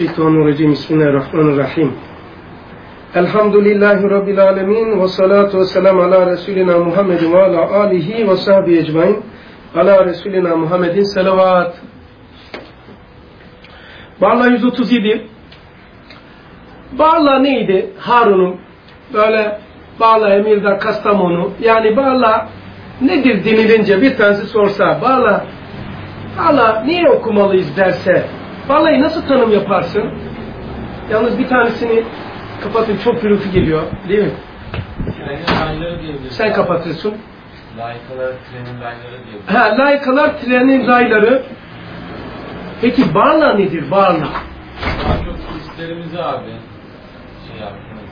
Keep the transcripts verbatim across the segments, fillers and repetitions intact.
Şeytanirracim. Bismillahirrahmanirrahim. Elhamdülillahi Rabbil alemin. Ve salatu ve selamu ala Resulina Muhammedin ve ala alihi ve sahbihi ecmain. Ala Resulina Muhammedin selavat. Barla yüz otuz yedi. Barla neydi? Harun'un böyle Barla Emir'de Kastamonu. Yani Barla nedir denilince bir tanesi sorsa Barla, Barla niye okumalıyız derse Barla'yı nasıl tanım yaparsın? Yalnız bir tanesini kapatın, çok gürültü geliyor değil mi? Trenin rayları diyebiliriz. Sen kapatıyorsun. Layıkalar trenin rayları diyebiliriz. Ha, layıkalar trenin rayları. Peki Barla nedir Barla? Daha çok turistlerimizi abi şey yaptınız.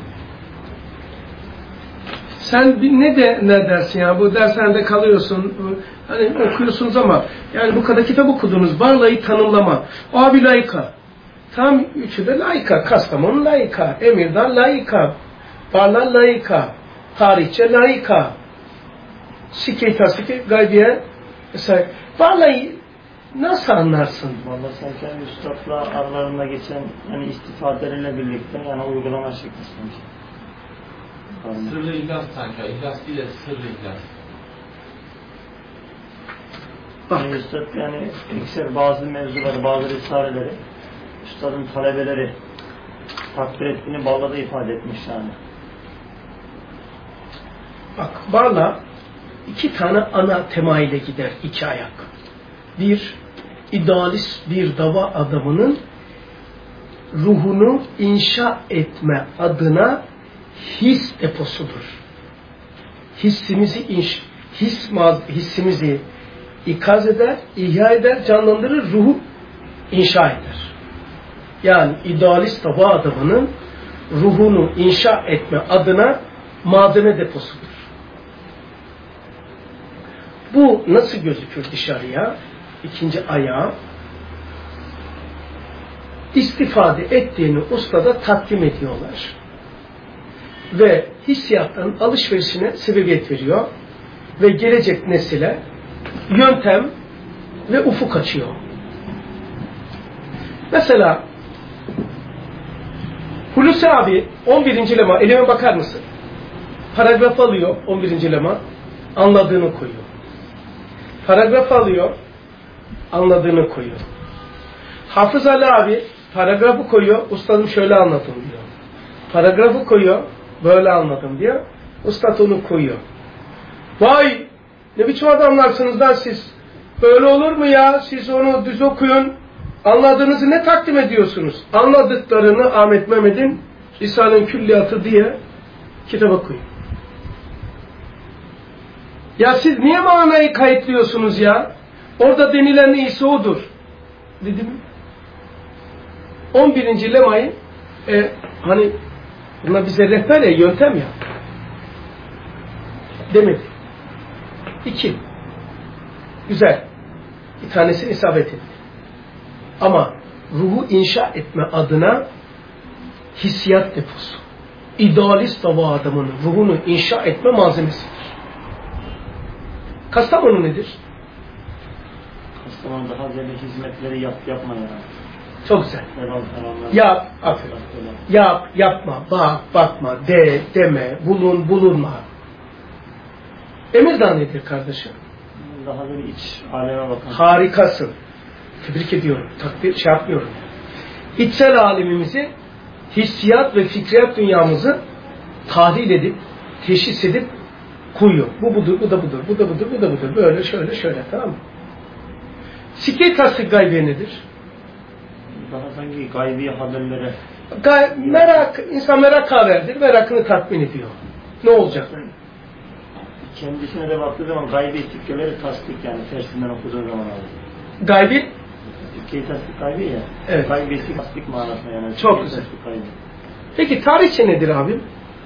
Sen bir ne de ne dersin ya? Bu dershanede kalıyorsun. Hani okuyorsunuz ama yani bu kadar kitap okudunuz. Barla'yı tanımlama. Abi layıka. Tam üçü de layıka. Kastamonu layıka. Emirdağ layıka. Barla layıka. Tarihçe layıka. Sikey tasdiki gaybiye. Mesela Barla'yı nasıl anlarsın? Vallahi sen kendi üstadla aralarında geçen yani istifadeleriyle birlikte yani uygulama şekli istemiş. Sırrı ihlas sanki. İhlas değil de sırrı ihlas. Yani üstad yani ekser bazı mevzuları, bazı risareleri üstadın talebeleri takdir ettiğini Barla'da ifade etmiş yani. Bak Barla iki tane ana tema ile gider, iki ayak. Bir, idealist bir dava adamının ruhunu inşa etme adına his deposudur. Hissimizi inş, his hissimizi ikaz eder, ihya eder, canlandırır, ruhu inşa eder. Yani idealist dava adamının ruhunu inşa etme adına malzeme deposudur. Bu nasıl gözükür dışarıya? İkinci ayağı istifade ettiğini ustada takdim ediyorlar. Ve hissiyatların alışverişine sebebiyet veriyor. Ve gelecek nesile yöntem ve ufuk açıyor. Mesela Hulusi abi on birinci lema, elime bakar mısın? Paragraf alıyor on birinci lema, anladığını koyuyor. Paragraf alıyor, anladığını koyuyor. Hafız Ali abi paragrafı koyuyor, ustadım şöyle anladım diyor. Paragrafı koyuyor, böyle anladım diyor. Ustad onu koyuyor. Vay ne biçim adamlarsınız lan siz. Böyle olur mu ya? Siz onu düz okuyun. Anladığınızı ne takdim ediyorsunuz? Anladıklarını Ahmet Mehmet'in Risale-i Külliyatı diye kitaba koyun. Ya siz niye manayı kayıtlıyorsunuz ya? Orada denilen neyse odur. Dedim. on birinci lemayı e, hani buna bize rehber ya, yöntem ya. Demedi. İki. Güzel. Bir tanesini isabet etti. Ama ruhu inşa etme adına hissiyat deposu. İdealist dava adamının ruhunu inşa etme malzemesidir. Kastamonu nedir? Kastamonu daha ziyade hizmetleri yap, yapma yani. Çok güzel. Yap, aferin. Yap, yapma, bak, bakma, de, deme, bulun, bulunma. Emirdağ nedir kardeşim? Daha böyle iç aleme bakan. Harikasın. Tebrik ediyorum. Takdir şey yapmıyorum. İçsel alemimizi, hissiyat ve fikriyat dünyamızı tahlil edip, teşhis edip koyuyor. Bu budur, bu da budur, bu da budur, bu da budur. Böyle, şöyle, şöyle. Tamam mı? Sikey tasdik gaybiye nedir? Daha sanki gaybi haberlere. Gay merak, insan merak haberdir. Merakını tatmin ediyor. Ne olacak? Kendisine de baktığı zaman gaybi sikkeleri tasdik yani tersinden okuduğu zaman abi. Gaybi? Sikkeyi tasdik gaybi ya. Evet. Gaybi sikkeyi tasdik manasına yani. Çok güzel. Peki tarihçe nedir abi?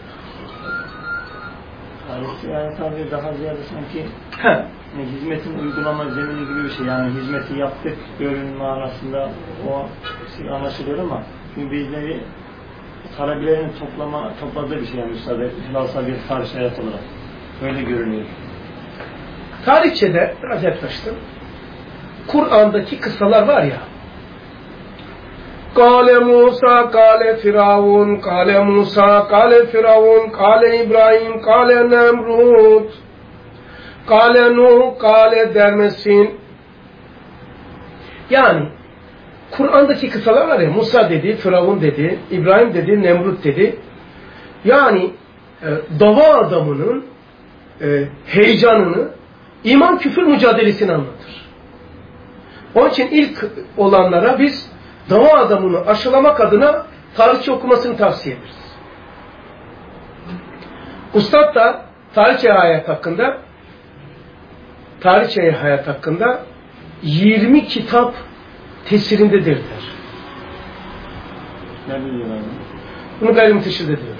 Tarihçe yani tabii daha ziyade sanki He. Yani hizmetin uygulama zemini gibi bir şey. Yani hizmeti yaptık görün manasında o şey anlaşılıyor ama çünkü bizleri talebelerin toplama, topladığı bir şey yani müsaade hilasa bir tarih hayat olarak. Öyle görünüyor. Tarihçede biraz yaklaştım. Kur'an'daki kıssalar var ya, Kale Musa, kale Firavun, kale Musa, kale Firavun, kale İbrahim, kale Nemrut, kale Nuh, kale dermesin. Yani Kur'an'daki kısalar var ya, Musa dedi, Firavun dedi, İbrahim dedi, Nemrut dedi. Yani e, dava adamının e, heyecanını, iman küfür mücadelesini anlatır. Onun için ilk olanlara biz dava adamını aşılamak adına tarihçi okumasını tavsiye ederiz. Ustad da tarihçi hayat hakkında tarihçi hayat hakkında yirmi kitap tesirindedir der. Ne biliyorlar? Bunu gayrimüteşhirde diyor.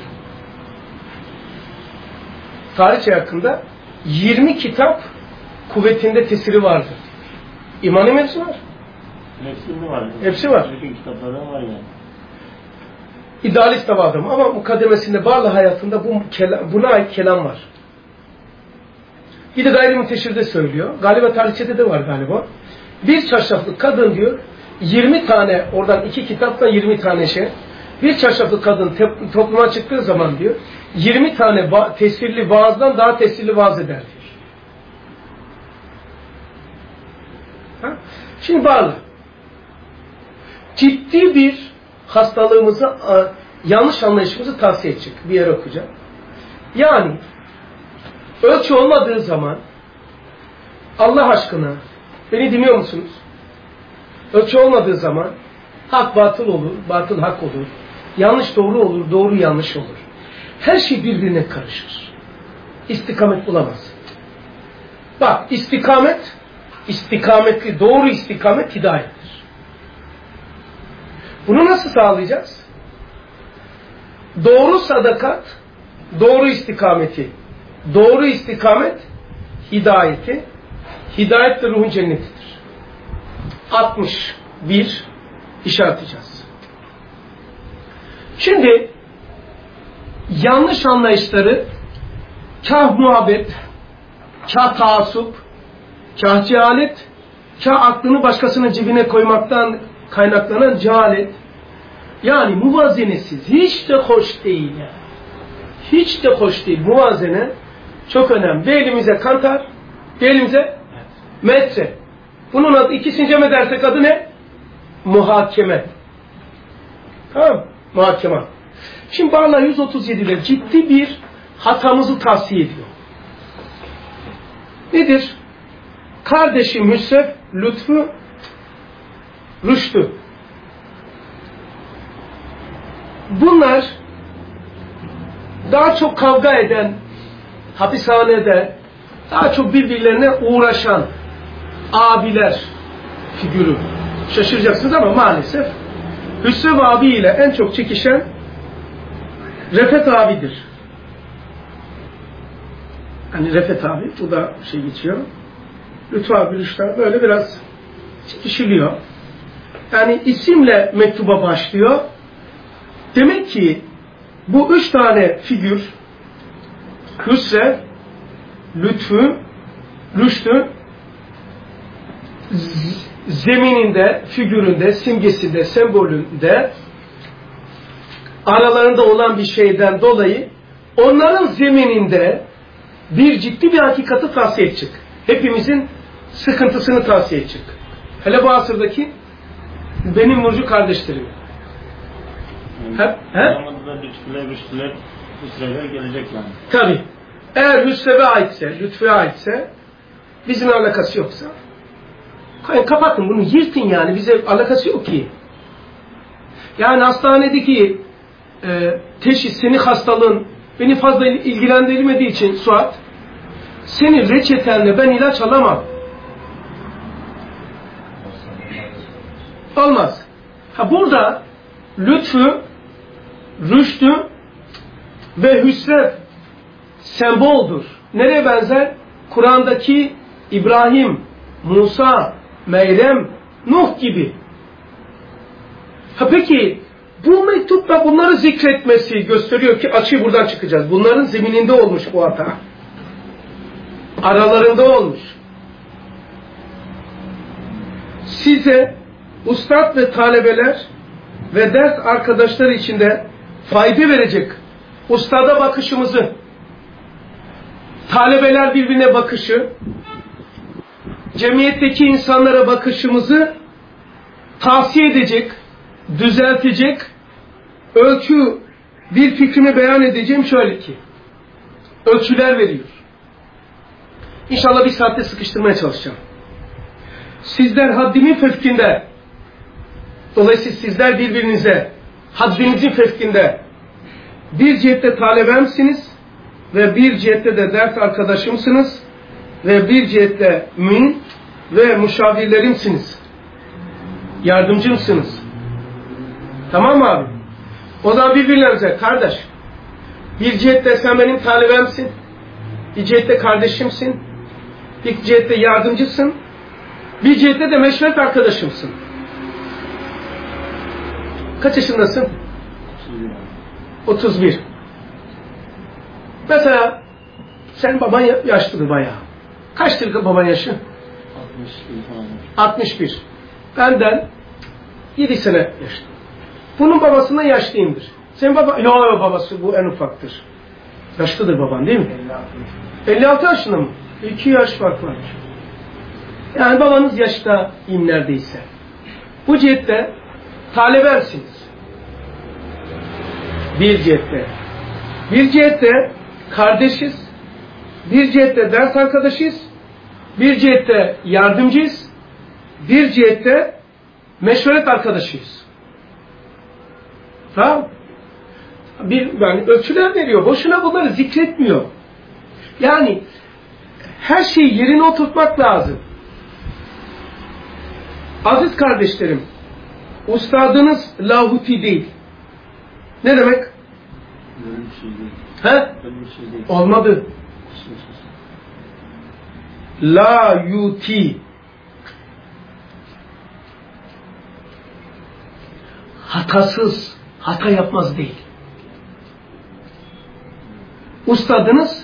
Tarihçi hakkında yirmi kitap kuvvetinde tesiri vardır. İmani mevzu var. Hepsinde var. Hepsi var. Bütün kitaplarda var yani. İdealist dava adamı ama mukaddemesinde Barla hayatında bu buna ait kelam var. Bir de gayrimüteşhirde söylüyor. Galiba tarihçede de var galiba. Bir çarşaflı kadın diyor, yirmi tane, oradan iki kitaptan yirmi tane şey. Bir çarşaflı kadın te- topluma çıktığı zaman diyor, yirmi tane va- tesirli vaazdan daha tesirli vaaz eder diyor. Ha? Şimdi bağlı. Ciddi bir hastalığımızı, yanlış anlayışımızı tavsiye edecek. Bir yer okuyacağım. Yani ölçü olmadığı zaman Allah aşkına beni dinliyor musunuz? Ölçü olmadığı zaman hak batıl olur, batıl hak olur. Yanlış doğru olur, doğru yanlış olur. Her şey birbirine karışır. İstikamet bulamaz. Bak, istikamet, istikametli, doğru istikamet hidayettir. Bunu nasıl sağlayacağız? Doğru sadakat, doğru istikameti. Doğru istikamet, hidayeti. Hidayet de ruhun cennetidir. altmış bir işaretleyeceğiz. Şimdi yanlış anlayışları kah muhabbet, kah taassup, kah cehalet, kah aklını başkasının cebine koymaktan kaynaklanan cehalet, yani muvazenesiz, hiç de hoş değil yani. Hiç de hoş değil. Muvazene çok önemli. Bir elimize kantar, bir elimize metre. Bunun adı, ikisini cem edersek adı ne? Muhakeme. Tamam, muhakeme. Şimdi Barla yüz otuz yedi'de ciddi bir hatamızı tavsiye ediyor. Nedir? Kardeşim Hüsrev, Lütfü, Rüştü. Bunlar daha çok kavga eden, hapishanede daha çok birbirlerine uğraşan abiler figürü. Şaşıracaksınız ama maalesef Hüsrev abi ile en çok çekişen Refet abidir. Hani Refet abi, bu da şey geçiyor. Lütfü abi, Rüştü abi böyle biraz çekişiliyor. Yani isimle mektuba başlıyor. Demek ki bu üç tane figür, Hüsrev, Lütfü, Rüştü, zemininde, figüründe, simgesinde, sembolünde aralarında olan bir şeyden dolayı onların zemininde bir ciddi bir hakikati tavsiye edecek. Hepimizin sıkıntısını tavsiye edecek. Hele bu asırdaki benim Nurcu kardeşlerim. Yani, he? Zamanında lütfüler, rüştüler, hüsreler gelecek yani. Tabii. Eğer Hüsrev'e aitse, Lütfü'ye aitse, bizimle alakası yoksa, kapatın bunu, yırtın yani, bize alakası yok ki. Yani hastanedeki e, teşhis, senin hastalığın beni fazla ilgilendirmediği için Suat, senin reçetenle ben ilaç alamam. Olmaz. Ha burada Lütfü, Rüştü ve Hüsrev semboldur. Nereye benzer? Kur'an'daki İbrahim, Musa, Meryem, Nuh gibi. Ha peki bu mektupta bunları zikretmesi gösteriyor ki açığı buradan çıkacağız. Bunların zemininde olmuş bu hata. Aralarında olmuş. Size ustad ve talebeler ve ders arkadaşları için de fayda verecek ustada bakışımızı, talebeler birbirine bakışı, cemiyetteki insanlara bakışımızı tavsiye edecek, düzeltecek ölçü bir fikrimi beyan edeceğim şöyle ki, ölçüler veriyor. İnşallah bir saatte sıkıştırmaya çalışacağım. Sizler haddimin fevkinde, dolayısıyla sizler birbirinize haddinizin fevkinde bir cihette talebemsiniz ve bir cihette de ders arkadaşımsınız ve bir cihette mümin ve müşavirlerimsiniz. Yardımcımsınız. Tamam mı abi? O zaman birbirlerinize kardeş, bir cihette sen benim talebemsin, bir cihette kardeşimsin, bir cihette yardımcısın, bir cihette de meşveret arkadaşımsın. Kaç yaşındasın? otuz bir. Mesela sen baban yaşlıdır bayağı. Kaçtır baban yaşı? altmış bir falan. altmış bir. Benden yedi sene yaşlı. Bunun babasından yaşlıyımdır. Senin baba, yok babası bu en ufaktır. Yaşlıdır baban değil mi? elli altı yaşında mı? iki yaş fark var. Yani babanız yaşta in neredeyse. Bu cihette talebemsiniz. Bir cihette. Bir cihette kardeşiz. Bir cihette ders arkadaşıyız. Bir cihette yardımcıyız. Bir cihette meşveret arkadaşıyız. Tamam. Bir, yani ölçüler veriyor. Boşuna bunları zikretmiyor. Yani her şeyi yerine oturtmak lazım. Aziz kardeşlerim, ustadınız lahuti değil. Ne demek? Böyle bir şey değil. He? Böyle bir şey değil. Olmadı. La yuti. Hatasız, hata yapmaz değil. Ustadınız,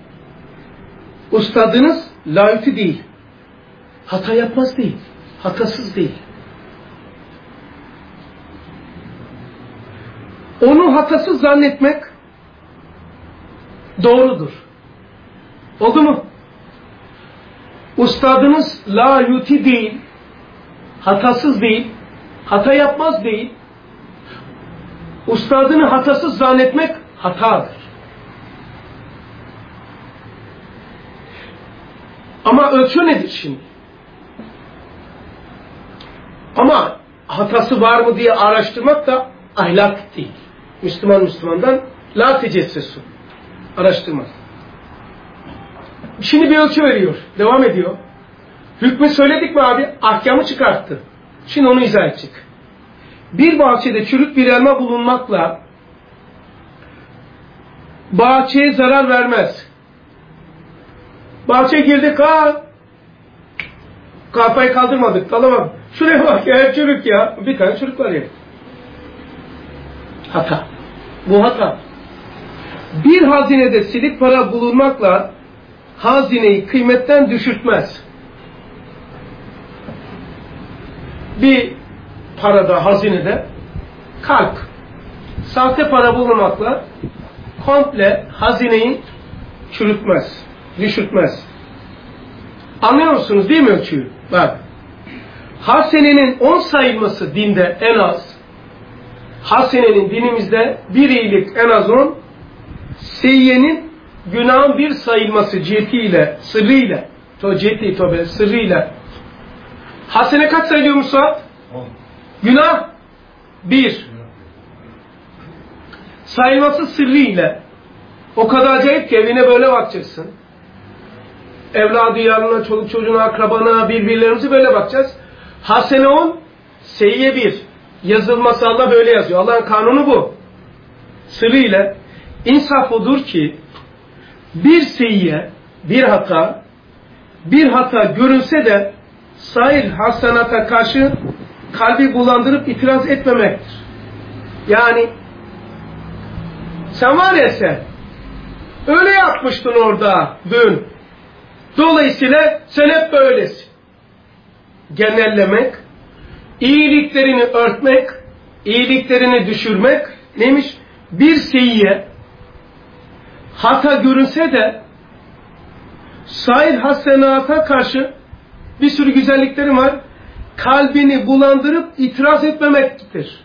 ustadınız la yuti değil. Hata yapmaz değil. Hatasız değil. Onu hatasız zannetmek doğrudur. Oldu mu? Ustadınız la yuti değil, hatasız değil, hata yapmaz değil. Ustadını hatasız zannetmek hatadır. Ama ölçü nedir şimdi? Ama hatası var mı diye araştırmak da ahlak değil. Müslüman Müslümandan la tecessesu. Araştırmaz. Şimdi bir ölçü veriyor. Devam ediyor. Hükmü söyledik mi abi? Ahkamı çıkarttı. Şimdi onu izah edecek. Bir bahçede çürük bir elma bulunmakla bahçeye zarar vermez. Bahçeye girdik ha. Kafayı kaldırmadık. Tamam. Şuraya bak ya, hep çürük ya. Bir tane çürük var ya. Hata. Bu hata. Bir hazinede silik para bulunmakla hazineyi kıymetten düşürtmez. Bir parada, hazinede kalp, sahte para bulunmakla komple hazineyi çürütmez, düşürtmez. Anlıyor musunuz değil mi ölçüyü? Bak. Hasenenin on sayılması dinde en az, hasenenin dinimizde bir iyilik en az on, seyyenin günahın bir sayılması cihetiyle, sırrıyla, to ciheti tobe, sırrıyla. Hasene kaç sayılıyormuş Suat? on. Günah bir. Sayılması sırrıyla. O kadar acayip ki evine böyle bakacaksın. Evladı yanına, çoluk çocuğuna, akrabana, birbirlerimize böyle bakacağız. Hasene on, seyye bir. Yazılması Allah böyle yazıyor. Allah'ın kanunu bu. Sırrıyla. İnsaf odur ki bir seyye, bir hata, bir hata görünse de sahil hasenata karşı kalbi bulandırıp itiraz etmemektir. Yani sen var ya sen öyle yapmıştın orada dün. Dolayısıyla sen hep böylesin. Genellemek, iyiliklerini örtmek, iyiliklerini düşürmek neymiş? Bir seyyiye hata görünse de sair hasenata karşı bir sürü güzellikleri var. Kalbini bulandırıp itiraz etmemektir.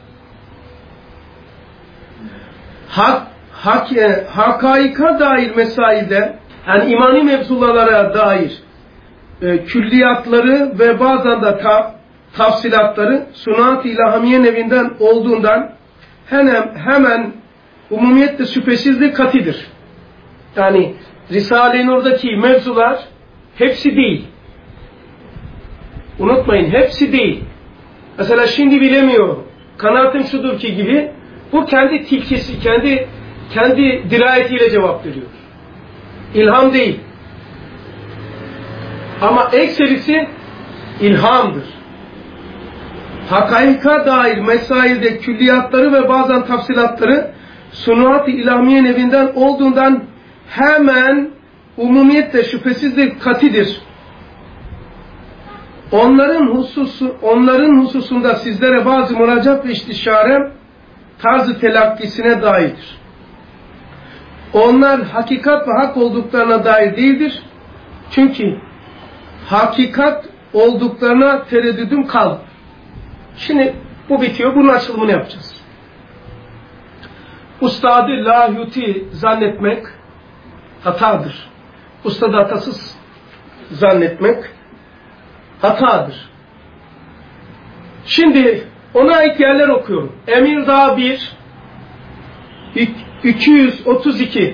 Hak, hak, hakaika dair mesailde, yani imani mevzulara dair e, külliyatları ve bazen de ta, tafsilatları sunat-ı ilahamiye nevinden olduğundan hemen, hemen umumiyette şüphesizlik katidir. Yani Risale-i Nur'daki mevzular hepsi değil. Unutmayın, hepsi değil. Mesela şimdi bilemiyorum. Kanaatim şudur ki gibi, bu kendi tilkesi, kendi kendi dirayetiyle cevap veriyor. İlham değil. Ama ekserisi ilhamdır. Hakaika dair mesailde külliyatları ve bazen tafsilatları sunat-ı ilahmiye nevinden olduğundan hemen umumiyette şüphesizlik katidir. Onların hususu, onların hususunda sizlere bazı müracaat ve istişare tarzı telakkisine dairdir. Onlar hakikat ve hak olduklarına dair değildir. Çünkü hakikat olduklarına tereddüdüm kaldı. Şimdi bu bitiyor. Bunun açılımını yapacağız. Ustadı lahuti zannetmek hatadır. Ustadı hatasız zannetmek hatadır. Şimdi ona ait yerler okuyorum. Emirdağ bir iki yüz otuz iki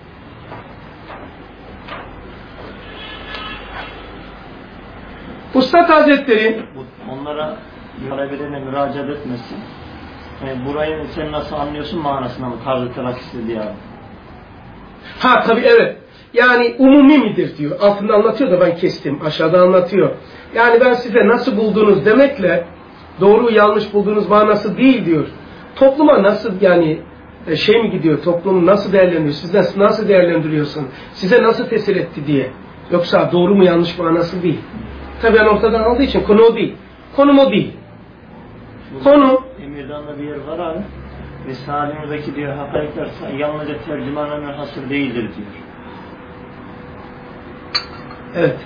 Üstad Hazretleri onlara talebelerine müracaat etmesin. Yani burayı sen nasıl anlıyorsun manasına mı? Tarzı telakkisi diye. Ha tabii evet. Yani umumi midir diyor. Altında anlatıyor da ben kestim. Aşağıda anlatıyor. Yani ben size nasıl buldunuz demekle doğru yanlış bulduğunuz manası değil diyor. Topluma nasıl yani şey mi gidiyor? Toplum nasıl değerlendiriyor? Siz nasıl değerlendiriyorsun? Size nasıl tesir etti diye. Yoksa doğru mu yanlış manası değil. Tabii yani ortadan aldığı için konu o değil. Konum o değil. Konu Emirdağ'da bir yer var abi. Risale-i diyor hakaikler yalnızca tercümanın hasır değildir diyor. Evet.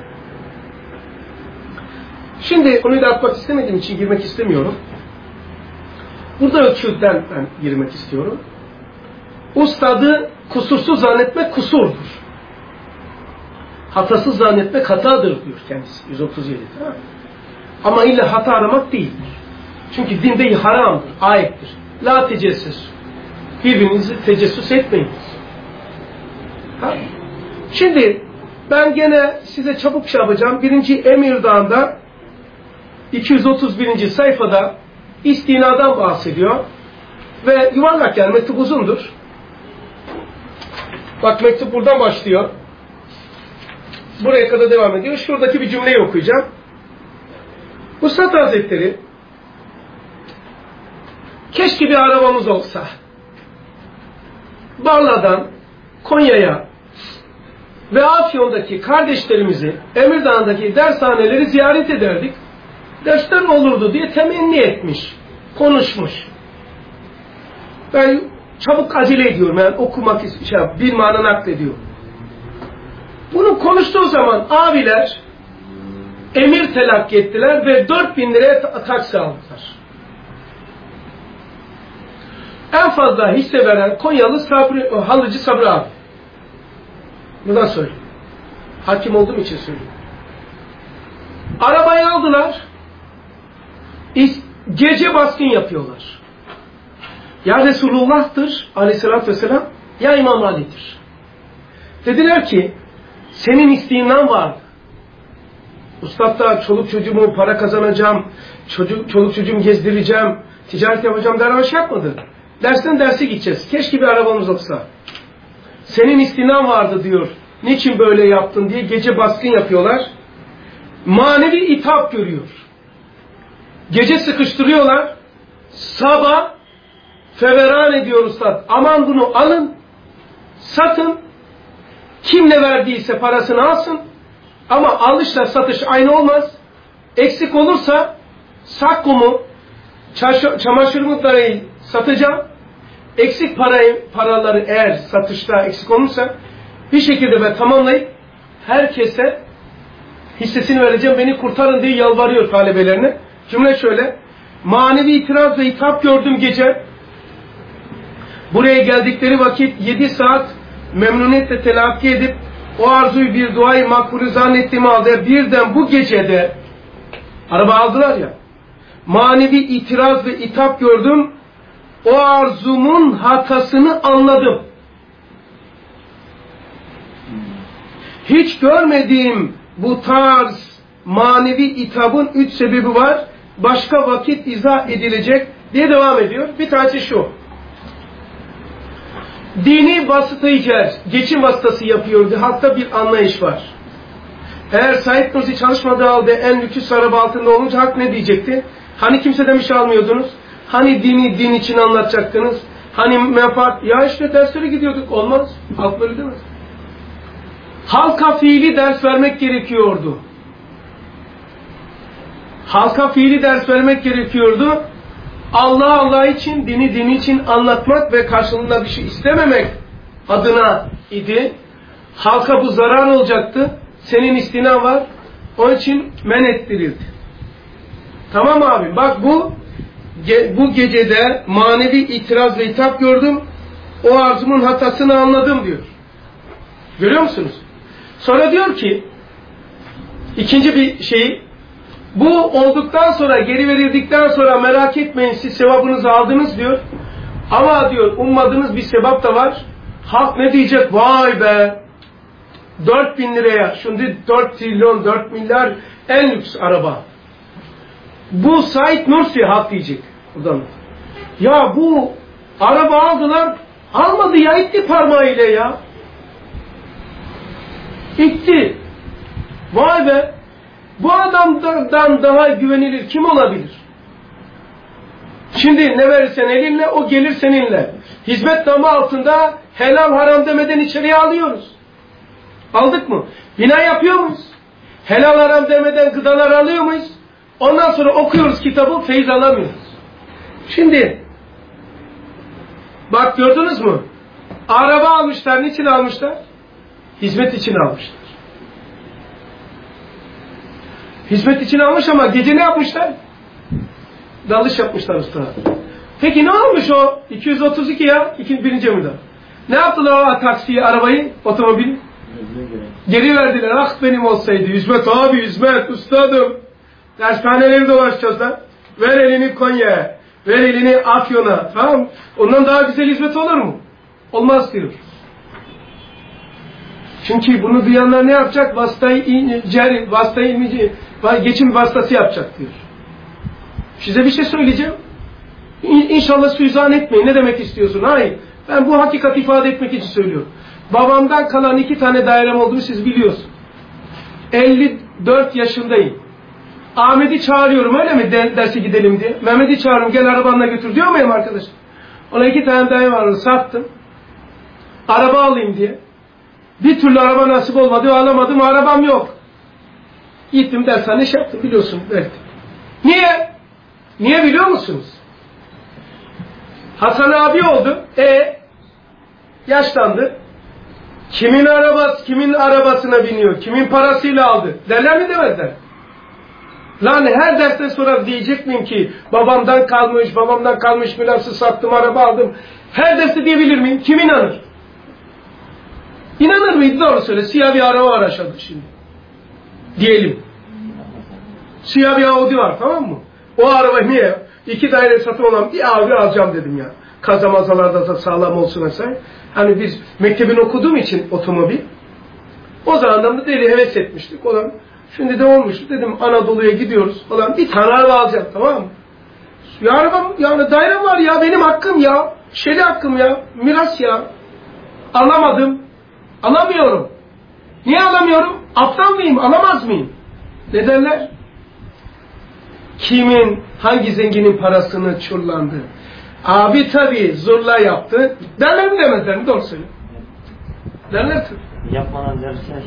Şimdi konuyu da atmak istemediğim için girmek istemiyorum. Burada ölçüden ben girmek istiyorum. Ustadı kusursuz zannetmek kusurdur. Hatasız zannetmek hatadır diyor kendisi. yüz otuz yedi. Tamam. Ama illa hata aramak değildir. Çünkü dinde haramdır, ayettir. La tecessüs. Birbirinizi tecessüs etmeyiniz. Ha? Şimdi ben gene size çabuk şey yapacağım. Birinci Emirdağ'da iki yüz otuz birinci sayfada istinadan bahsediyor. Ve yuvarlak yani mektup uzundur. Bak mektup buradan başlıyor. Buraya kadar devam ediyor. Şuradaki bir cümleyi okuyacağım. Üstad Hazretleri keşke bir arabamız olsa. Barla'dan Konya'ya ve Afyon'daki kardeşlerimizi Emirdağ'daki dershaneleri ziyaret ederdik. Dersler olurdu diye temenni etmiş, konuşmuş. Ben çabuk acele ediyorum. Yani okumak şey, bir mana naklediyor. Bunu konuştuğu zaman abiler emir telakki ettiler ve dört bin liraya taksi aldılar. En fazla hisse veren Konyalı Sabri, Halıcı Sabri abi. Buradan söyleyeyim. Hakim olduğum için söyleyeyim. Arabayı aldılar. Gece baskın yapıyorlar. Ya Resulullah'tır aleyhissalatü vesselam ya İmam Ali'dir. Dediler ki senin isteğinden var. Üstad da çoluk çocuğumu para kazanacağım, çocuk, çoluk çocuğumu gezdireceğim, ticaret yapacağım derviş yapmadı. Dersten derse gideceğiz. Keşke bir arabamız olsa. Senin istinan vardı diyor. Niçin böyle yaptın diye gece baskın yapıyorlar. Manevi itap görüyor. Gece sıkıştırıyorlar. Sabah feveran ediyor Üstad. Aman bunu alın, satın. Kim ne verdiyse parasını alsın. Ama alışla satış aynı olmaz. Eksik olursa sakkumu çamaşır mutlarını satacağım. Eksik parayı, paraları eğer satışta eksik olursa bir şekilde ben tamamlayıp herkese hissesini vereceğim, beni kurtarın diye yalvarıyor talebelerine. Cümle şöyle: manevi itiraz ve hitap gördüm gece. Buraya geldikleri vakit yedi saat memnuniyetle telakki edip o arzuyu bir duayı makbulü zannettiğimi halde birden bu gecede araba aldılar ya, manevi itiraz ve hitap gördüm. O arzumun hatasını anladım. Hiç görmediğim bu tarz manevi hitabın üç sebebi var. Başka vakit izah edilecek diye devam ediyor. Bir tanesi şu: dini vasıtayı geçim vasıtası yapıyordu. Halkta bir anlayış var. Eğer Said Nursi çalışmadığı halde en lüks araba altında olunca halk ne diyecekti? Hani kimseden bir şey almıyordunuz? Hani dini din için anlatacaktınız? Hani menfaat? Ya işte derslere gidiyorduk. Olmaz. Halk böyle demez. Halka fiili ders vermek gerekiyordu. Halka fiili ders vermek gerekiyordu. Allah Allah için, dini dini için anlatmak ve karşılığında bir şey istememek adına idi. Halka bu zarar olacaktı. Senin istinan var. Onun için men ettirildi. Tamam abi. Bak bu ge, bu gecede manevi itiraz ve hitap gördüm. O arzumun hatasını anladım diyor. Görüyor musunuz? Sonra diyor ki ikinci bir şey, bu olduktan sonra, geri verildikten sonra merak etmeyin siz sevabınızı aldınız diyor. Ama diyor ummadığınız bir sevap da var. Halk ne diyecek? Vay be! dört bin liraya, şimdi dört trilyon, dört milyar en lüks araba. Bu Said Nursi halk diyecek. Buradan. Ya bu araba aldılar, almadı ya, itti parmağıyla ya. İtti. Vay be! Bu adamdan daha güvenilir kim olabilir? Şimdi ne verirsen elinle, o gelir seninle. Hizmet namı altında helal haram demeden içeriye alıyoruz. Aldık mı? Bina yapıyor muyuz? Helal haram demeden gıdalar alıyor muyuz? Ondan sonra okuyoruz kitabı, feyiz alamıyoruz. Şimdi bak gördünüz mü? Araba almışlar. Niçin almışlar? Hizmet için almışlar. Hizmet için almış ama gece ne yapmışlar? Dalış yapmışlar usta. Peki ne olmuş o? iki yüz otuz iki ya. birinci emirde. Ne yaptılar o taksiyi, arabayı, otomobili? Geri verdiler. Ah benim olsaydı. Hizmet abi, hizmet üstadım. Dershaneleri dolaşacağız lan. Ver elini Konya'ya. Ver elini Afyon'a. Tamam. Ondan daha güzel hizmet olur mu? Olmaz diyor. Çünkü bunu duyanlar ne yapacak? Vasıtayı cari, vasıtayı ilmici, geçim vasıtası yapacak diyor. Size bir şey söyleyeceğim. İnşallah suizan etmeyin. Ne demek istiyorsun? Hayır. Ben bu hakikati ifade etmek için söylüyorum. Babamdan kalan iki tane dairem olduğunu siz biliyorsunuz. elli dört yaşındayım. Ahmet'i çağırıyorum, öyle mi? Derse gidelim diye. Mehmet'i çağırıyorum, gel arabanla götür diyor muyum arkadaş? Ona iki tane daire vardı, sattım. Araba alayım diye. Bir türlü araba nasip olmadı, alamadım, arabam yok. Gittim dershane iş yaptım, biliyorsun belki. Niye? Niye biliyor musunuz? Hasan abi oldu. E yaşlandı. Kimin arabası, kimin arabasına biniyor? Kimin parasıyla aldı? Derler mi demezler? Lan her dersten sonra diyecek miyim ki babamdan kalmış, babamdan kalmış mirası sattım, araba aldım. Her derste diyebilir miyim? Kim inanır? İnanır mıydı? Doğru söyle. Siyah bir araba var aşağıda şimdi. Diyelim. Siyah bir Audi var, tamam mı? O araba niye? İki daire satın olan bir Audi alacağım dedim ya. Kazamazalarda da sağlam olsun mesela. Hani biz mektebin okuduğum için otomobil. O zamandan da deli heves etmiştik. Olan şimdi de olmuş. Dedim Anadolu'ya gidiyoruz falan. Bir tane araba alacağım, tamam mı? Ya arabam, yani dairem var ya, benim hakkım ya. Şeli hakkım ya. Miras ya. Alamadım. Alamıyorum. Niye alamıyorum? Aptal mıyım? Alamaz mıyım? Ne derler? Kimin, hangi zenginin parasını çullandı? Abi tabii zorla yaptı. Derler mi demezler mi? Doğru söyle. Derler tabii. Yapmadan dersen.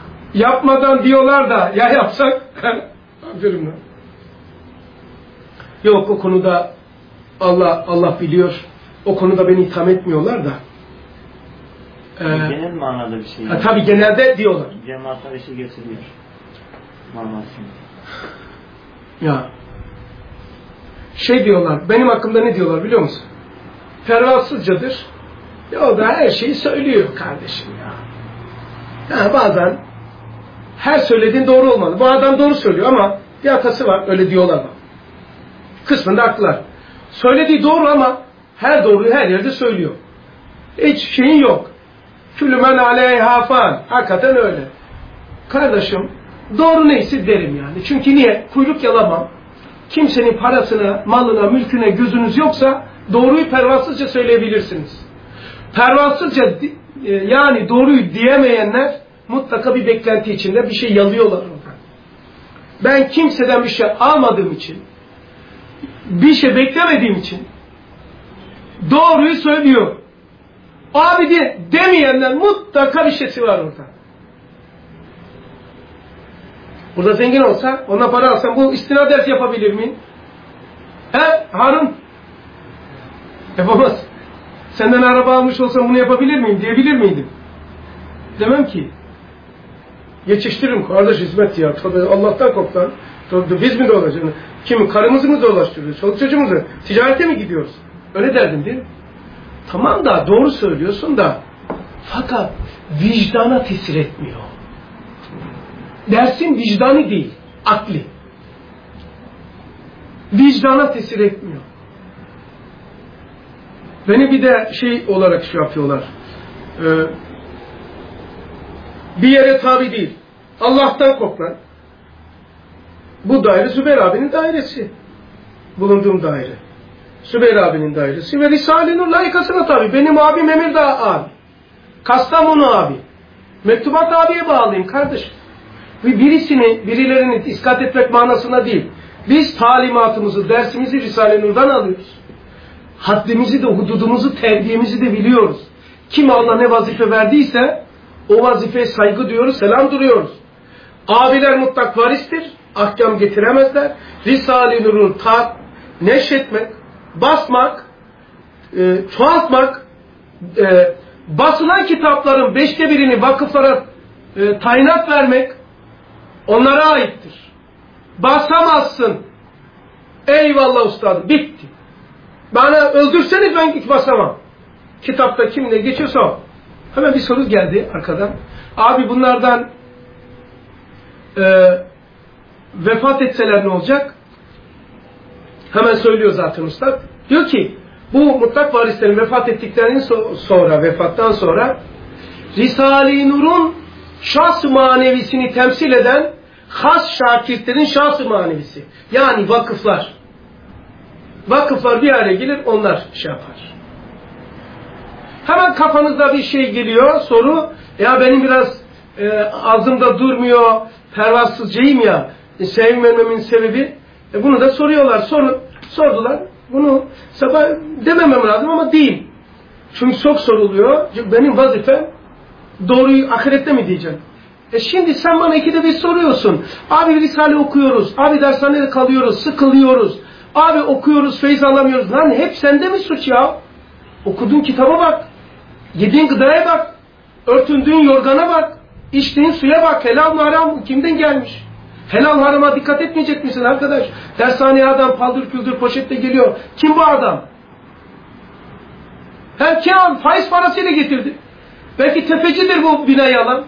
Yapmadan diyorlar da ya yapsak. Aferin lan. yok o konuda Allah Allah biliyor, o konuda beni itham etmiyorlar da. Ee, genel manada bir şey. Ha, tabii genelde diyorlar. Cemaatler işi getiriyor. Manasında. Ya şey diyorlar, benim hakkımda ne diyorlar biliyor musun? Pervasızcadır. Ya o da her şeyi söylüyor kardeşim ya. Yani bazen her söylediğin doğru olmalı. Bu adam doğru söylüyor ama bir hatası var, öyle diyorlar bak. Kısmında haklılar. Söylediği doğru ama her doğruyu her yerde söylüyor. Hiç şeyin yok. Küllü men aleyhâ fan. Hakikaten öyle. Kardeşim, doğru neyse derim yani. Çünkü niye? Kuyruk yalamam. Kimsenin parasına, malına, mülküne gözünüz yoksa doğruyu pervasızca söyleyebilirsiniz. Pervasızca yani doğruyu diyemeyenler mutlaka bir beklenti içinde bir şey yalıyorlar oradan. Ben kimseden bir şey almadığım için, bir şey beklemediğim için doğruyu söylüyor. Abi de demeyenler mutlaka bir şeysi var orada. Burada zengin olsa, ona para alsam bu istinad ders yapabilir miyim? He Harun? Yapamaz. Senden araba almış olsam bunu yapabilir miyim diyebilir miydim? Demem ki. Geçiştiririm kardeş, hizmet ya. Tabii Allah'tan kork lan. Biz mi dolaşıyoruz? Kim? Karımızı mı dolaştırıyoruz? Çoluk çocuğumuzu? Ticarete mi gidiyoruz? Öyle derdim değil mi? Tamam da doğru söylüyorsun da fakat vicdana tesir etmiyor. Dersin vicdanı değil, akli. Vicdana tesir etmiyor. Beni bir de şey olarak şey yapıyorlar. Ee, bir yere tabi değil. Allah'tan kork lan. Bu daire Zübeyir abinin dairesi. Bulunduğum daire. Zübeyir abinin dairesi ve Risale-i Nur layıkasına tabi. Benim abim Emirdağ abi. Kastamonu abi. Mektubat abiye bağlıyım kardeşim. Birisini, birilerini iskat etmek manasına değil. Biz talimatımızı, dersimizi Risale-i Nur'dan alıyoruz. Haddimizi de, hududumuzu, terbiyemizi de biliyoruz. Kim Allah ne vazife verdiyse o vazifeye saygı duyuyoruz, selam duruyoruz. Abiler mutlak varistir, ahkam getiremezler. Risale-i Nur'u ta neşretmek, basmak, e, çoğaltmak, e, basılan kitapların beşte birini vakıflara e, tayinat vermek onlara aittir. Basamazsın. Eyvallah ustadım, bitti. Bana öldürseniz ben hiç basamam. Kitapta kim ne geçiyorsa o. Hemen bir soru geldi arkadan. Abi bunlardan e, vefat etseler ne olacak? Hemen söylüyor zaten ustad. Diyor ki bu mutlak varislerin vefat ettiklerinin sonra, vefattan sonra Risale-i Nur'un şahs-ı manevisini temsil eden has şakirtlerin şahs-ı manevisi. Yani vakıflar. Vakıflar bir araya gelir, onlar şey yapar. Hemen kafanızda bir şey geliyor, soru. Ya benim biraz e, ağzımda durmuyor, pervasızcayım ya, e, sevmememin sebebi. E, bunu da soruyorlar, sorun. Sordular. Bunu sabah dememem lazım ama değil. Çünkü çok soruluyor. Çünkü benim vazifem doğruyu ahirette mi diyeceğim? E şimdi sen bana ikide bir soruyorsun. Abi Risale okuyoruz. Abi dershanede kalıyoruz. Sıkılıyoruz. Abi okuyoruz, feyiz alamıyoruz. Lan hep sende mi suç ya? Okuduğun kitaba bak. Yediğin gıdaya bak. Örtündüğün yorgana bak. İçtiğin suya bak. Helal mı haram kimden gelmiş? Helal harama dikkat etmeyecek misin arkadaş? Dershaneye adam paldır küldür poşette geliyor. Kim bu adam? Hem kim faiz parasıyla getirdi. Belki tefecidir bu binayı alan.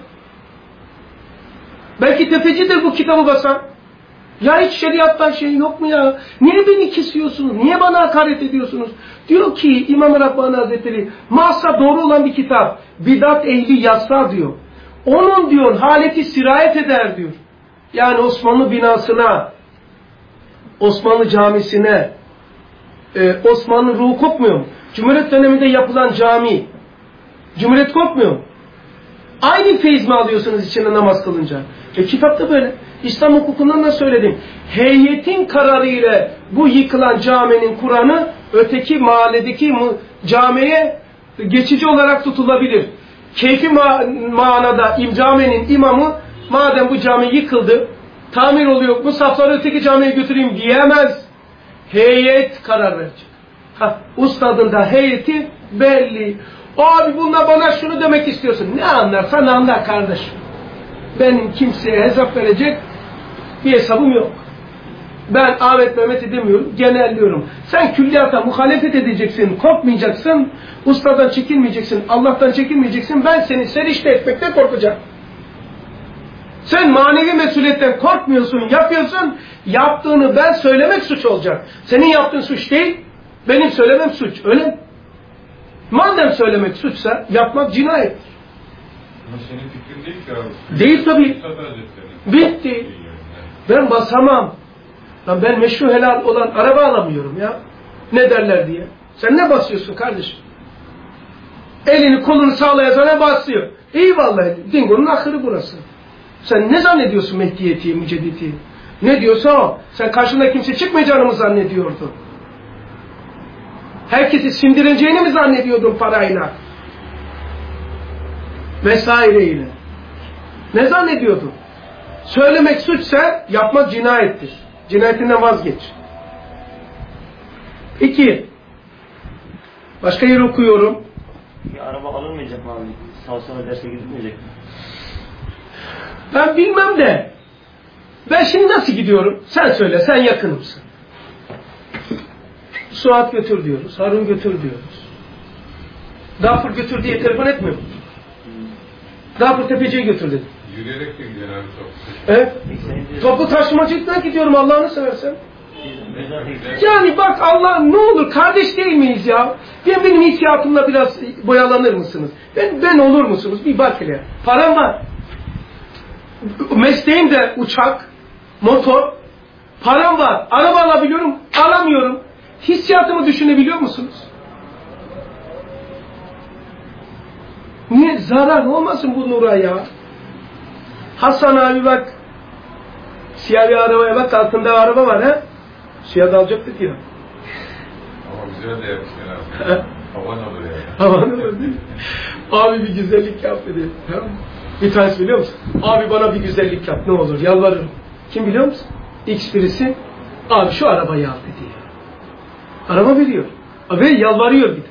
Belki tefecidir bu kitabı basan. Ya hiç şeriattan şey yok mu ya? Niye beni kesiyorsunuz? Niye bana hakaret ediyorsunuz? Diyor ki İmam-ı Rabbani Hazretleri, mahsa doğru olan bir kitap. Bidat ehli yazsa diyor. Onun diyor haleti sirayet eder diyor. Yani Osmanlı binasına, Osmanlı camisine, e, Osmanlı ruhu kokmuyor mu? Cumhuriyet döneminde yapılan cami, Cumhuriyet kokmuyor mu? Aynı feyiz mi alıyorsunuz içinde namaz kılınca? E kitapta böyle. İslam hukukundan da söyledim. Heyetin kararı ile bu yıkılan caminin Kur'an'ı öteki mahalledeki camiye geçici olarak tutulabilir. Keyfi ma manada cami'nin imamı madem bu cami yıkıldı, tamir oluyor, bu safları öteki camiye götüreyim diyemez. Heyet karar verecek. Ha, ustadın da heyeti belli. Abi bununla bana şunu demek istiyorsun. Ne anlarsan anla kardeşim. Benim kimseye hesap verecek bir hesabım yok. Ben Ahmet Mehmet'i demiyorum, genelliyorum. Sen külliyata muhalefet edeceksin, korkmayacaksın, ustadan çekinmeyeceksin, Allah'tan çekinmeyeceksin. Ben seni serişte etmekten korkacağım. Sen manevi mesuliyetten korkmuyorsun, yapıyorsun. Yaptığını ben söylemek suç olacak. Senin yaptığın suç değil, benim söylemem suç. Öyle mi? Madem söylemek suçsa yapmak cinayettir. Ama senin fikrin değil ki abi. Değil tabii. Bitti. Ben basamam. Lan ben meşru helal olan araba alamıyorum ya. Ne derler diye. Sen ne basıyorsun kardeşim? Elini kolunu sağlayana basıyor. İyi vallahi. Dingo'nun ahırı burası. Sen ne zannediyorsun Mehdiyeti, Mücedditi? Ne diyorsa o. Sen karşında kimse çıkmayacağını mı zannediyordun? Herkesi sindireceğini mi zannediyordun parayla? Vesaireyle. Ne zannediyordun? Söylemek suçsa yapmak cinayettir. Cinayetinden vazgeç. İki. Başka yer okuyorum. Bir araba alınmayacak mı abi? Sağ sola derse gidilmeyecek mi? Ben bilmem de. Ben şimdi nasıl gidiyorum? Sen söyle, sen yakınımsın. Suat götür diyoruz, Harun götür diyoruz. Dağfur götür diye telefon etmiyor mu? Dağfur Tepeci'yi götür dedi. Yürüyerek de gidiyor abi çok. Evet. Toplu taşımacılıktan gidiyorum Allah'ını seversen. Yani bak Allah ne olur kardeş değil miyiz ya? Ben benim hissiyatımla biraz boyalanır mısınız? Ben, ben olur musunuz? Bir bak hele. Param var. Mesleğim de uçak, motor. Param var. Araba alabiliyorum, alamıyorum. Hissiyatımı düşünebiliyor musunuz? Niye? Zarar olmasın bu nura ya. Hasan abi bak. Siyah bir arabaya bak. Altında araba var ha. Siyah da alacaktık ya. Ama güzel de yapmışlar abi. Havan olur yani. Havan olur değil mi? Abi bir güzellik yap dedi. Tamam. Bir tanesi biliyor musun? Abi bana bir güzellik yap ne olur yalvarırım. Kim biliyor musun? X birisi. Abi şu arabayı al dedi ya. Araba veriyor. Ve yalvarıyor bir de.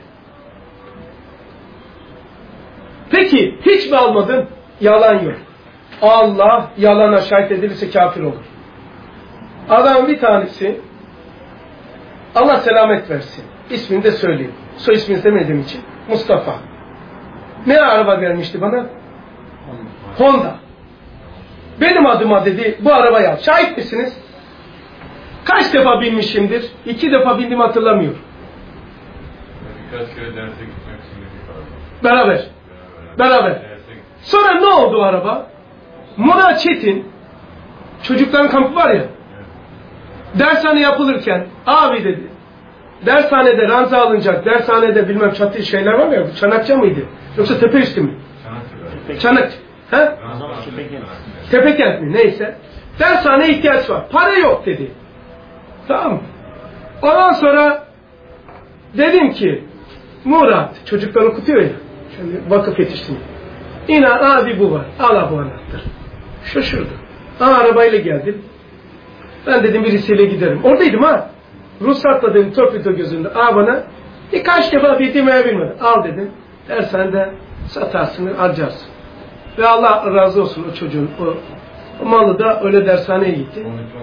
Peki hiç mi almadın? Yalan yok. Allah yalana şahit edilirse kafir olur. Adam bir tanesi Allah selamet versin. İsmini de söyleyeyim. Soy ismini demediğim için. Mustafa. Ne araba vermişti bana? Honda. Benim adıma dedi bu arabayı al. Şahit misiniz? Kaç defa binmişimdir? İki defa bindim hatırlamıyorum. Birkaç kere derse gitmek için dedik abi. Beraber. Beraber. Sonra ne oldu o araba? Murat Çetin çocukların kampı var ya dershane yapılırken abi dedi dershanede ranza alınacak dershanede bilmem çatı şeyler var ya Çanakça mıydı? Yoksa tepe üstü mü? Çanakkale. Çanak. He? Tepekent mi? Neyse. Dershaneye ihtiyaç var. Para yok dedi. Tamam mı? Ondan sonra dedim ki Murat çocuklar okutuyor ya şimdi vakıf yetiştim. İnan abi bu var. Al bu anahtarı. Şaşırdım. Ha arabayla geldim. Ben dedim birisiyle giderim. Oradaydım ha. Ruhsatla dedim torpido gözünde. Aa bana birkaç defa bildiğimi bilmedi. Al dedim. Dershanede satarsın, harcarsın. Ve Allah razı olsun o çocuğun. O, o malı da öyle dershaneye gitti.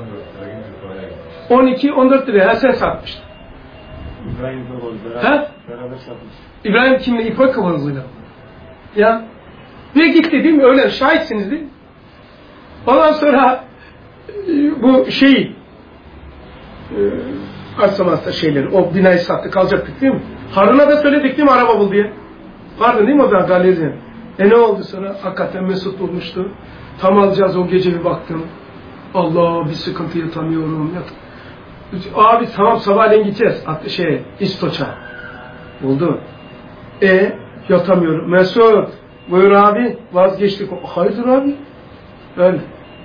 on iki on dört liraya sen satmıştın. İbrahim Kıvıl beraber, ha? beraber satmış. İbrahim kimle? İpek Kıvılcı'yla. Ya. Ve gitti değil mi? Öyle şahitsiniz değil mi? Ondan sonra bu şeyi e, arsa şeyleri o binayı sattık kalacaktık değil mi? Harun'a da söyledik değil mi araba bul diye? Pardon değil mi o zaman galeriden? E ne oldu sonra? Hakikaten Mesut bulmuştu. Tam alacağız o gece bir baktım. Allah bir sıkıntı yatamıyorum. Yat. Abi tamam sabahleyin gideceğiz. Şey İstoç'a. Oldu. E yatamıyorum. Mesut buyur abi vazgeçtik. Hayırdır abi? Öyle.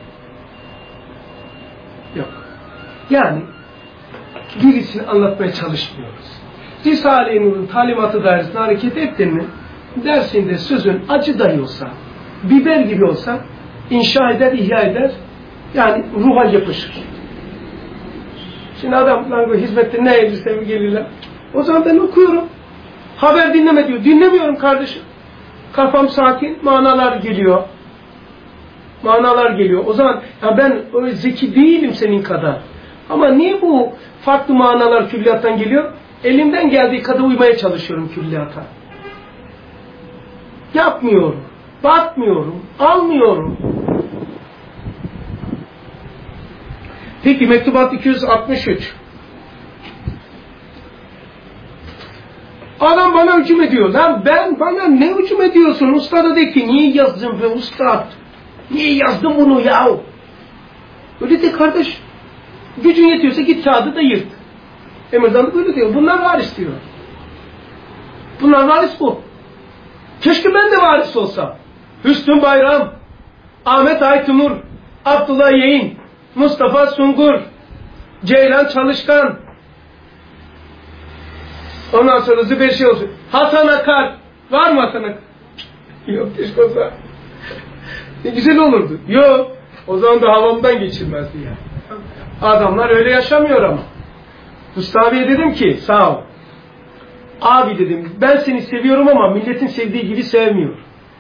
Yok. Yani birisini anlatmaya çalışmıyoruz. Risale-i Nur'un talimatı dairesinde hareket ettin mi dersinde sözün acı dahi olsa biber gibi olsa inşa eder, ihya eder yani ruha yapışır. Şimdi adam lan hizmette ne elbise mi gelirler? O zaman ben okuyorum. Haber dinleme diyor. Dinlemiyorum kardeşim. Kafam sakin, manalar geliyor. Manalar geliyor. O zaman ya ben öyle zeki değilim senin kadar. Ama niye bu farklı manalar külliyattan geliyor? Elimden geldiği kadar uymaya çalışıyorum külliyata. Yapmıyorum. Bakmıyorum. Almıyorum. Peki mektubat iki yüz altmış üç. Adam bana hücum ediyor. Lan ben bana ne hücum ediyorsun? Ustada de ki niye yazdın be ustad? Niye yazdın bunu ya? Öyle de kardeş. Gücün yetiyorsa git kağıdı da yırt. Emirdan böyle diyor. Bunlar varis diyor. Bunlar varis bu. Keşke ben de varis olsam. Hüsnü Bayram, Ahmet Aytunur, Abdullah Yeğin, Mustafa Sungur, Ceylan Çalışkan. Ondan sonra Zübeyir şey olsun. Hasan Akar. Var mı Hasan Akar? Yok keşke olsa. Ne güzel olurdu. Yok. O zaman da havamdan geçirmezdi ya. Adamlar öyle yaşamıyor ama. Mustafi'ye dedim ki sağ ol. Abi dedim ben seni seviyorum ama milletin sevdiği gibi sevmiyor.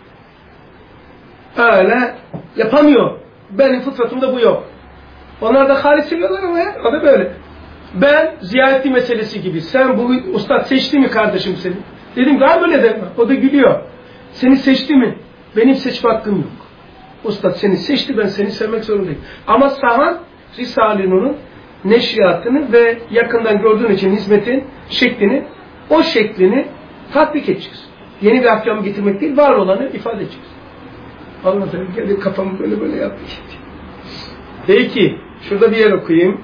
Öyle yapamıyor. Benim fıtratımda bu yok. Onlar da halis seviyorlar ama ya. O da böyle. Ben ziyaretli meselesi gibi. Sen bu ustad seçti mi kardeşim seni? Dedim daha böyle deme. O da gülüyor. Seni seçti mi? Benim seçme hakkım yok. Ustad seni seçti, ben seni sevmek zorundayım. Ama Sahan Risale-i Nur'un neşriyatını ve yakından gördüğün için hizmetin şeklini, o şeklini tatbik edeceğiz. Yeni bir ahkam getirmek değil, var olanı ifade edeceğiz. Anladım. Geldi kafamı böyle böyle yaptı. Peki, şurada bir yer okuyayım.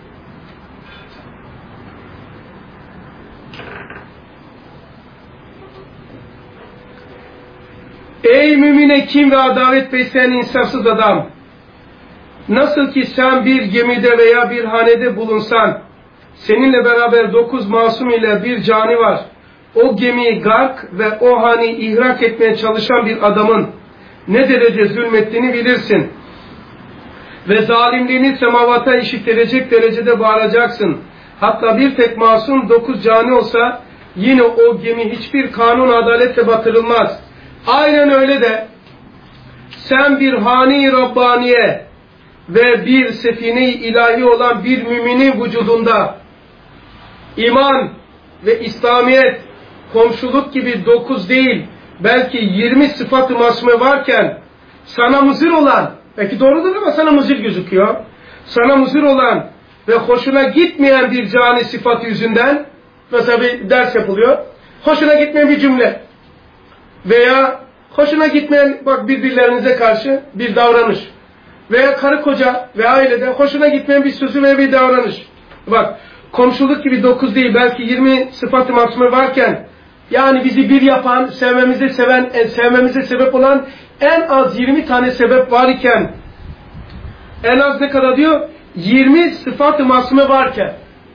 Ey mümine kin ve adalet besleyen insafsız adam! Nasıl ki sen bir gemide veya bir hanede bulunsan, seninle beraber dokuz masum ile bir cani var. O gemiyi gark ve o hani ihrak etmeye çalışan bir adamın ne derece zulmettiğini bilirsin. Ve zalimliğini semavata işittirecek derecede bağıracaksın. Hatta bir tek masum dokuz cani olsa yine o gemi hiçbir kanun adaletle batırılmaz. Aynen öyle de sen bir hani-i Rabbaniye ve bir sefine-i ilahi olan bir müminin vücudunda iman ve İslamiyet, komşuluk gibi dokuz değil belki yirmi sıfat-ı masme varken sana muzir olan, belki doğrudur ama sana muzir gözüküyor, sana muzir olan ve hoşuna gitmeyen bir cani sıfatı yüzünden mesela bir ders yapılıyor, hoşuna gitmeyen bir cümle veya hoşuna gitmeyen bak birbirlerinize karşı bir davranış veya karı koca ve ailede hoşuna gitmeyen bir sözü ve bir davranış. Bak komşuluk gibi dokuz değil belki yirmi sıfat-ı masme varken yani bizi bir yapan, sevmemize seven, sevmemize sebep olan en az yirmi tane sebep var iken en az ne kadar diyor? yirmi sıfat-ı masme varken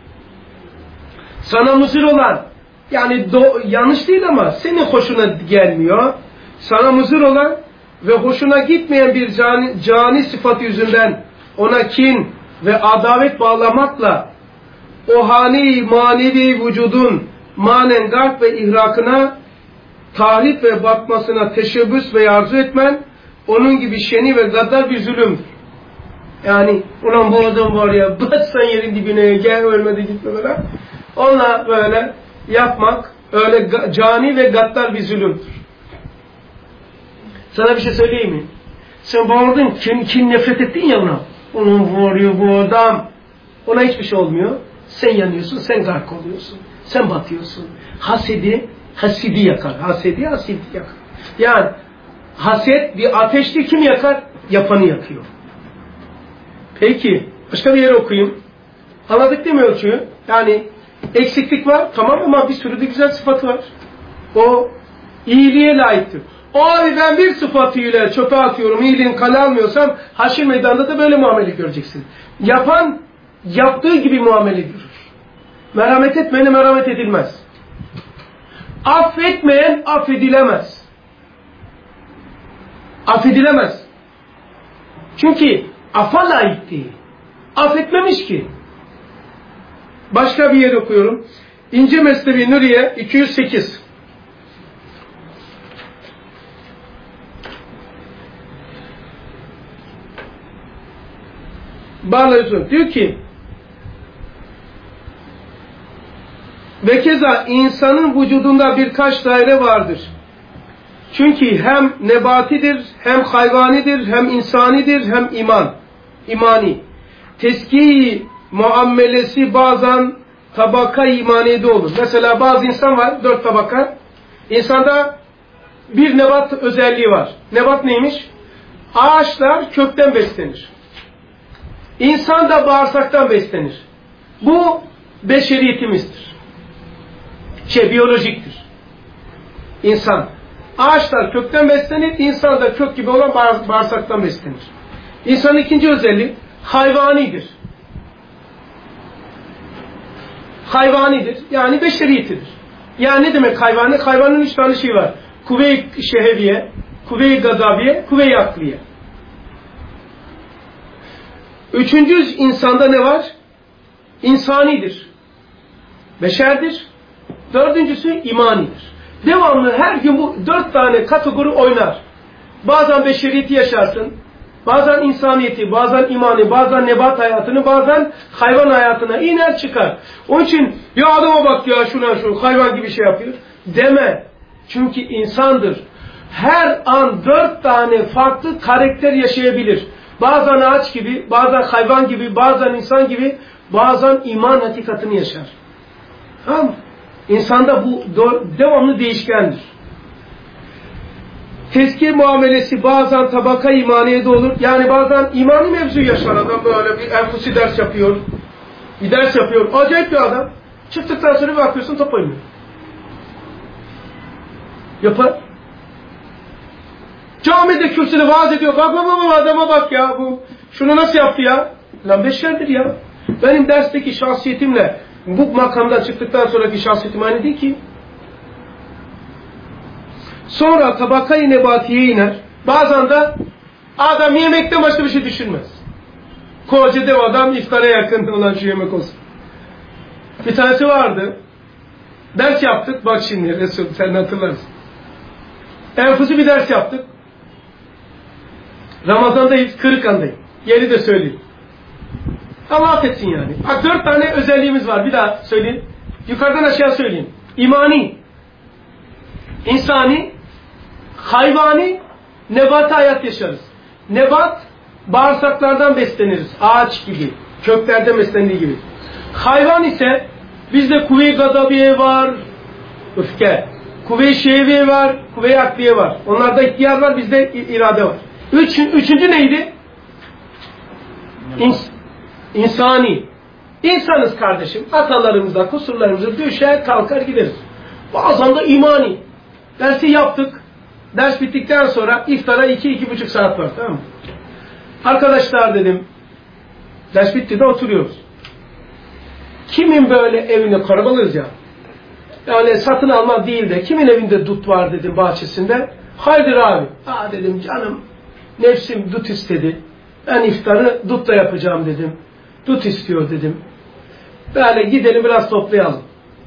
sana muzir olan yani do, yanlış değil ama senin hoşuna gelmiyor. Sana muzir olan ve hoşuna gitmeyen bir cani, cani sıfatı yüzünden ona kin ve adavet bağlamakla o hani manevi vücudun manen garp ve ihrakına tahrip ve batmasına teşebbüs ve arzu etmen onun gibi şeni ve gaddar bir zulümdür. Yani ulan bu adam var ya batsan yerin dibine gel ölmedi gitme böyle. Onunla böyle yapmak öyle cani ve gaddar bir zulümdür. Sana bir şey söyleyeyim mi? Sen bağırdın, kim, kim nefret ettin ya ona. Onun vuruyor bu adam. Ona hiçbir şey olmuyor. Sen yanıyorsun, sen gark oluyorsun. Sen batıyorsun. Hasedi, hasidi yakar. Hasedi, hasidi yakar. Yani haset bir ateşli kim yakar? Yapanı yakıyor. Peki, başka bir yere okuyayım. Anladık değil mi ölçüyü? Yani eksiklik var, tamam ama bir sürü de güzel sıfat var. O iyiliğe layıktır. O abi ben bir sıfatıyla çöpe atıyorum, iyiliğini kale almıyorsam haşir meydanında da böyle muamele göreceksin. Yapan yaptığı gibi muamele görür. Merhamet etmeyene merhamet edilmez. Affetmeyen affedilemez. Affedilemez. Çünkü affa layık değil. Affetmemiş ki. Başka bir yer okuyorum. İnce Mesnevi Nuriye iki yüz sekiz. Bağlayıcı diyor ki ve keza insanın vücudunda birkaç daire vardır. Çünkü hem nebatidir, hem hayvanidir, hem insanidir, hem iman, imani. Teskiye muamelesi bazen tabaka imaniyede olur. Mesela bazı insan var, dört tabaka. İnsanda bir nebat özelliği var. Nebat neymiş? Ağaçlar kökten beslenir. İnsan da bağırsaktan beslenir. Bu beşeriyetimizdir. Şey, biyolojiktir. İnsan. Ağaçlar kökten beslenir, insan da kök gibi olan bağırsaktan beslenir. İnsanın ikinci özelliği hayvanidir. Hayvanidir. Yani beşeriyetidir. Yani ne demek hayvani? Hayvanın üç tane şey var. Kuvve-i şeheviye, kuvve-i gadabiye, kuvve-i akliye. Üçüncü insanda ne var? İnsanidir. Beşerdir. Dördüncüsü imanidir. Devamlı her gün bu dört tane kategori oynar. Bazen beşeriyeti yaşarsın, bazen insaniyeti, bazen imani, bazen nebat hayatını, bazen hayvan hayatına iner çıkar. Onun için ya adama bak ya şuna şu hayvan gibi şey yapıyor deme. Çünkü insandır. Her an dört tane farklı karakter yaşayabilir. Bazen ağaç gibi, bazen hayvan gibi, bazen insan gibi, bazen iman hakikatini yaşar. Tamam mı? İnsanda bu devamlı değişkendir. Teskiye muamelesi bazen tabaka imaniyede olur. Yani bazen imani mevzu yaşar adam, böyle bir enfusi ders yapıyor. Bir ders yapıyor. Acayip bir adam. Çıktıktan sonra bir bakıyorsun top oynuyor. Yapar. Camide kürsüde vaaz ediyor. Bak bak bak adama bak ya. Bu şunu nasıl yaptı ya? Lan beşerdir ya. Benim dersteki şahsiyetimle bu makamdan çıktıktan sonraki şahsiyetim aynı değil ki. Sonra tabaka-i nebatiye iner. Bazen de adam yemekten başka bir şey düşünmez. Koca dev adam iftara yakın olan şu yemek olsun. Bir tanesi vardı. Ders yaptık. Bak şimdi Resul sen hatırlarsın. Enfusi bir ders yaptık. Ramazan'dayız, Kırıkhan'dayım. Yeri de söyleyeyim. Allah affetsin yani. Bak dört tane özelliğimiz var. Bir daha söyleyeyim. Yukarıdan aşağı söyleyeyim. İmani, insani, hayvani, nebat hayat yaşarız. Nebat, bağırsaklardan besleniriz. Ağaç gibi, köklerden beslendiği gibi. Hayvan ise bizde kuvve-i gadabiye var, öfke. Kuvve-i şehviye var, kuvve-i akliye var. Onlarda ihtiyar var, bizde irade var. Üç, üçüncü neydi? İns insani. İnsanız kardeşim. Hatalarımızda, kusurlarımızda düşer, kalkar gideriz. Bazen de imani. Dersi yaptık. Ders bittikten sonra iftara iki, iki buçuk saat var. Tamam mı? Arkadaşlar dedim, ders bitti de oturuyoruz. Kimin böyle evine karabalıyız ya? Yani satın alma değil de kimin evinde dut var dedim bahçesinde. Hayırdır abi? Aa dedim canım nefsim dut istedi. Ben iftarı dutla yapacağım dedim. Dut istiyor dedim. Böyle gidelim biraz toplayalım.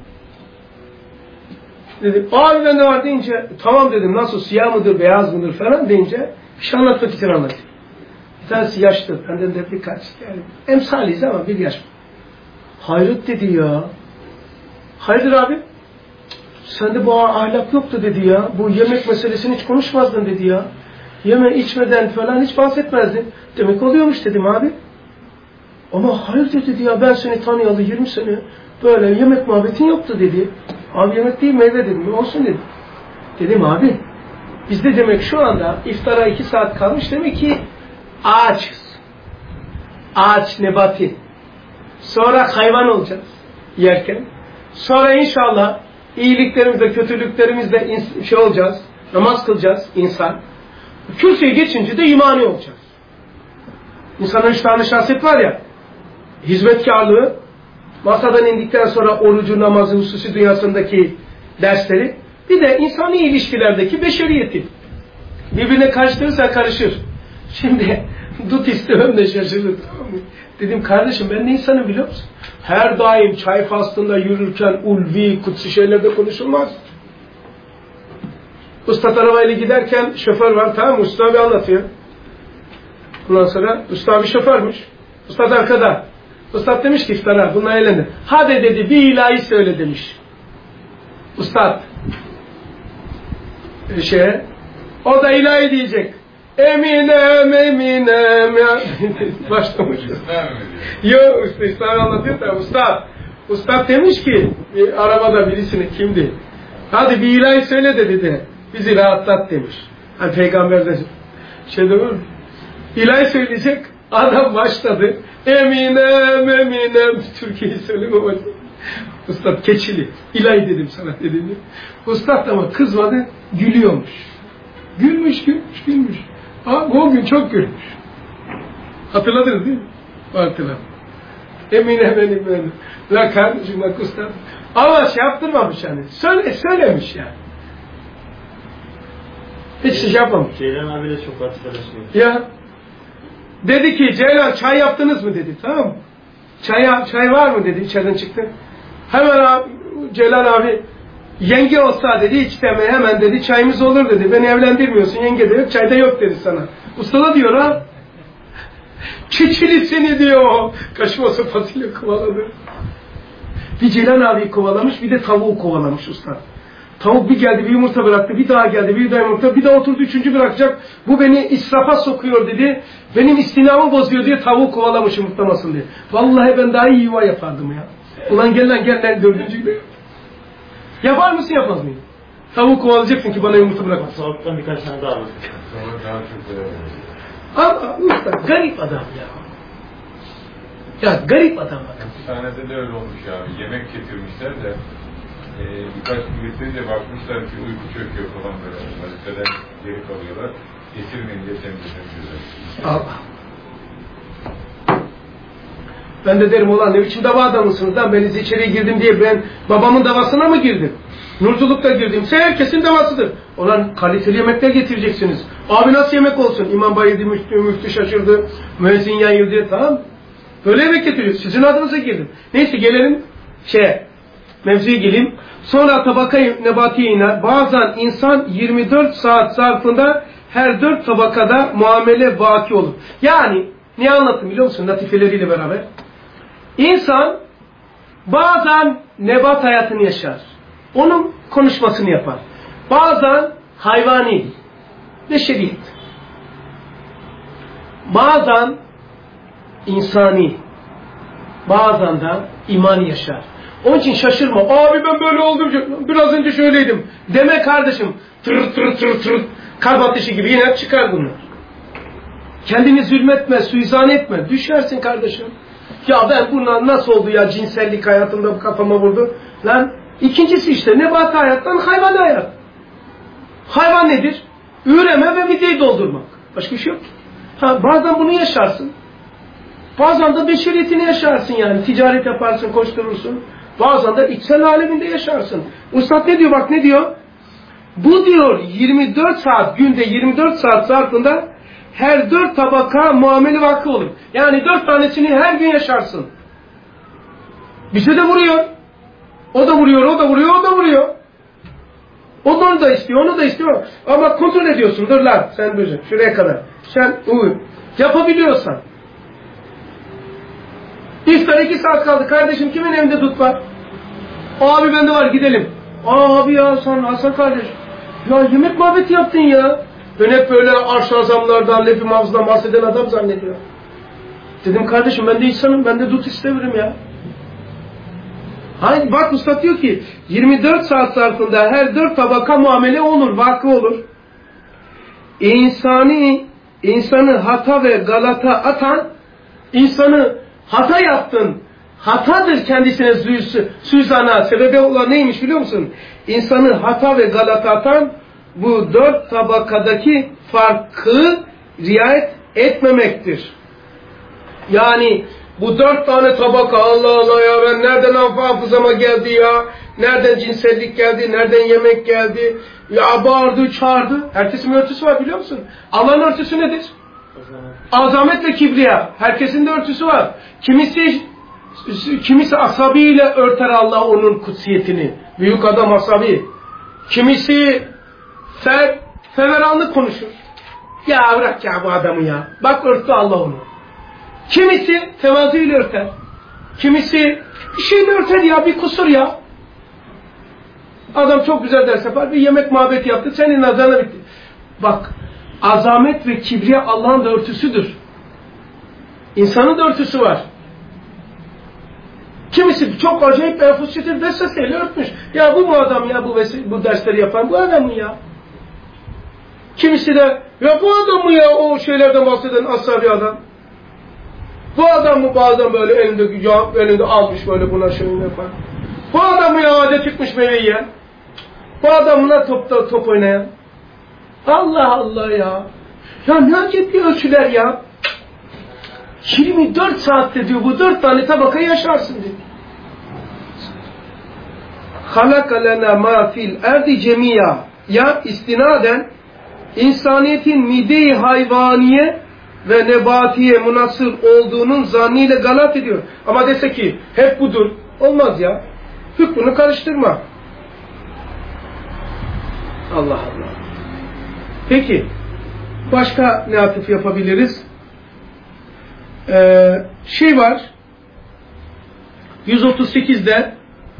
Dedim abi ben de var deyince tamam dedim nasıl siyah mıdır beyaz mıdır falan deyince bir şey anlatmak için anlatayım. Bir tanesi yaşlı. Benden de birkaç. Yani emsaliyiz ama bir yaş. Hayret dedi ya. Hayırdır abi? Sende bu ahlak yoktu dedi ya. Bu yemek meselesini hiç konuşmazdın dedi ya. Yeme içmeden falan hiç bahsetmezdin. Demek oluyormuş dedim abi. Ama hayırdır dedi ya ben seni tanıyalı yirmi sene böyle yemek muhabbetin yoktu dedi. Abi yemek değil meyve dedim. Olsun dedi. Dedim abi bizde demek şu anda iftara iki saat kalmış demek ki ağaçız. Ağaç nebati. Sonra hayvan olacağız yerken. Sonra inşallah iyiliklerimizle, kötülüklerimizle şey olacağız. Namaz kılacağız insan. Kürsüye geçince de imani olacağız. İnsanın üç tane şahsiyet var ya. Hizmetkarlığı, masadan indikten sonra orucu, namazı, hususi dünyasındaki dersleri. Bir de insani ilişkilerdeki beşeriyeti. Birbirine karıştırırsa karışır. Şimdi Dut istemem de şaşırdı. Tamam mı? Dedim kardeşim ben ne insanım biliyor musun? Her daim çay faslında yürürken ulvi, kutsi şeylerde konuşulmaz. Usta arabayla giderken şoför var, tamam mı? Usta abi anlatıyor. Ondan sonra usta abi şoförmüş. Usta arkada. Usta demiş ki iftara, bununla eğlendi. Hadi dedi bir ilahi söyle demiş. Usta şey, o da ilahi diyecek. Eminem, Eminem ya. Başlamış. Yok, usta İslam'ı anlatıyor da usta. Usta demiş ki arabada birisini kimdi? Hadi bir ilahi söyle de dedi. Bizi rahatlat demiş. Hani peygamber de şey demir mi? İlahi söyleyecek. Adam başladı. Eminem, Eminem. Türkiye'yi söyleme başladı. Ustad keçili. İlahi dedim sana dediğini. Ustad ama kızmadı. Gülüyormuş. Gülmüş, gülmüş, gülmüş. Ha, o gün çok gülmüş. Hatırladınız değil mi? Hatırladım. Eminem, Eminem. La kardeşim bak ustad. Ama şey yaptırmamış yani. Söyle, söylemiş yani. Hiç şey yapmamış. Ceylan abiyle çok hatırlaşıyor. Ya. Dedi ki Ceylan çay yaptınız mı dedi. Tamam mı? Çay, çay var mı dedi. İçeriden çıktı. Hemen abi, Ceylan abi yenge olsa dedi hiç deme hemen dedi çayımız olur dedi. Beni evlendirmiyorsun yenge de yok çayda yok dedi sana. Usta da diyor ha. Keçili seni diyor. Kaşıma sopasıyla kovaladı. Bir Ceylan abi kovalamış bir de tavuğu kovalamış usta. Tavuk bir geldi bir yumurta bıraktı, bir daha geldi bir daha yumurta, bir daha oturdu üçüncü bırakacak. Bu beni israfa sokuyor dedi. Benim istinamı bozuyor diye tavuğu kovalamış yumurtlamasın diye. Vallahi ben daha iyi yuva yapardım ya. Ulan gel lan gel lan dördüncü gibi. Yapar mısın yapmaz mıyım? Tavuğu kovalayacaksın ki bana yumurta bırakmasın. Tavuktan birkaç tane daha alır. Sonra daha çok Allah usta garip adam ya. Ya garip adam adam. Hastanede de öyle olmuş abi. Yemek getirmişler de e, birkaç gün getirince bakmışlar ki uyku çöküyor falan böyle. Vazifeden geri kalıyorlar. Getirmeyince temizlemiyorlar. Allah. Ben de derim ulan ne biçim dava adamısınız lan ben içeriye girdim diye ben babamın davasına mı girdim? Nurculukta girdim. Sen herkesin davasıdır. Ulan kaliteli yemekler getireceksiniz. Abi nasıl yemek olsun? İmam bayıldı, müftü, müftü şaşırdı. Müezzin yayıldı. Tamam. Böyle yemek getiriyor. Sizin adınıza girdim. Neyse gelelim şeye. Mevzuya gelin. Sonra tabaka nebatiye iner. Bazen insan yirmi dört saat zarfında her dört tabakada muamele vaki olur. Yani ne anlattım biliyor musun? Latifeleriyle beraber. İnsan bazen nebat hayatını yaşar. Onun konuşmasını yapar. Bazen hayvani, beşeriyet. Bazen insani. Bazen de iman yaşar. Onun için şaşırma. Abi ben böyle oldum. Biraz önce şöyleydim. Deme kardeşim. Tır tır tır tır. Kalp ateşi gibi yine çıkar bunlar. Kendini zulmetme, suizan etme. Düşersin kardeşim. Ya ben bundan nasıl oldu ya cinsellik hayatımda kafama vurdu. Lan ikincisi işte nebat hayattan hayvan hayat. Hayvan nedir? Üreme ve mideyi doldurmak. Başka bir şey yok. Ha, bazen bunu yaşarsın. Bazen de beşeriyetini yaşarsın yani. Ticaret yaparsın, koşturursun. Bazen de içsel aleminde yaşarsın. Ustad ne diyor? Bak ne diyor? Bu diyor yirmi dört saat, günde yirmi dört saat zarfında her dört tabaka muamele vakı olur. Yani dört tanesini her gün yaşarsın. Bize de vuruyor. O da vuruyor, o da vuruyor, o da vuruyor. O da onu da istiyor, onu da istiyor. Ama kontrol ediyorsun. Dur lan sen dur. Şuraya kadar. Sen uy. Yapabiliyorsan. İftar iki saat kaldı. Kardeşim kimin evinde dut var? Abi bende var gidelim. Abi ya sen Hasan kardeş. Ya yemek muhabbeti yaptın ya. Ben hep böyle arş-ı azamlardan, lef-i mavzdan bahseden adam zannediyor. Dedim kardeşim ben de insanım. Ben de dut istemiyorum ya. Hayır bak usta diyor ki yirmi dört saat zarfında her dört tabaka muamele olur, vakı olur. İnsani, insanı hata ve galata atan, insanı hata yaptın, hatadır kendisine süzana, sebebi olan neymiş biliyor musun? İnsanı hata ve galata atan, bu dört tabakadaki farkı riayet etmemektir. Yani bu dört tane tabaka Allah Allah ya ben nereden hafızama geldi ya, nereden cinsellik geldi, nereden yemek geldi, ya bağırdı çağırdı. Herkesin örtüsü var biliyor musun? Allah'ın örtüsü nedir? Azamet ve kibriya. Herkesin de örtüsü var. Kimisi kimisi asabiyle örter Allah onun kutsiyetini. Büyük adam asabi. Kimisi fer, feveranlık konuşur. Ya bırak ya bu adamı ya. Bak örttü Allah onu. Kimisi tevazuyla örter. Kimisi bir şeyle örter ya, bir kusur ya. Adam çok güzel ders yapar, bir yemek muhabbeti yaptı, senin nazarına bitti. Bak, azamet ve kibriya Allah'ın da örtüsüdür. İnsanın da örtüsü var. Kimisi çok acayip enfusçedir, vesveseyle örtmüş. Ya bu mu adam ya, bu, bu dersleri yapan, bu adam mı ya? Kimisi de, ya bu adam mı ya, o şeylerden bahseden asabi adam? Bu adam mı bazen böyle elinde, elinde almış böyle buna şöyle yapar? Bu adam mı ya adet çıkmış meyve yiyen? Bu adam mı lan top, top oynayan? Allah Allah ya! Ya ne acayip bir ölçüler ya! yirmi dört saatte diyor bu dört tane tabakayı yaşarsın diyor. halaka lena ma fil erdi cemiya, ya istinaden insaniyetin mide-i hayvaniye ve nebatiye münasır olduğunun zannıyla galat ediyor. Ama dese ki hep budur, olmaz ya. Hükmünü karıştırma. Allah Allah. Peki başka ne atıf yapabiliriz? Ee, şey var yüz otuz sekizde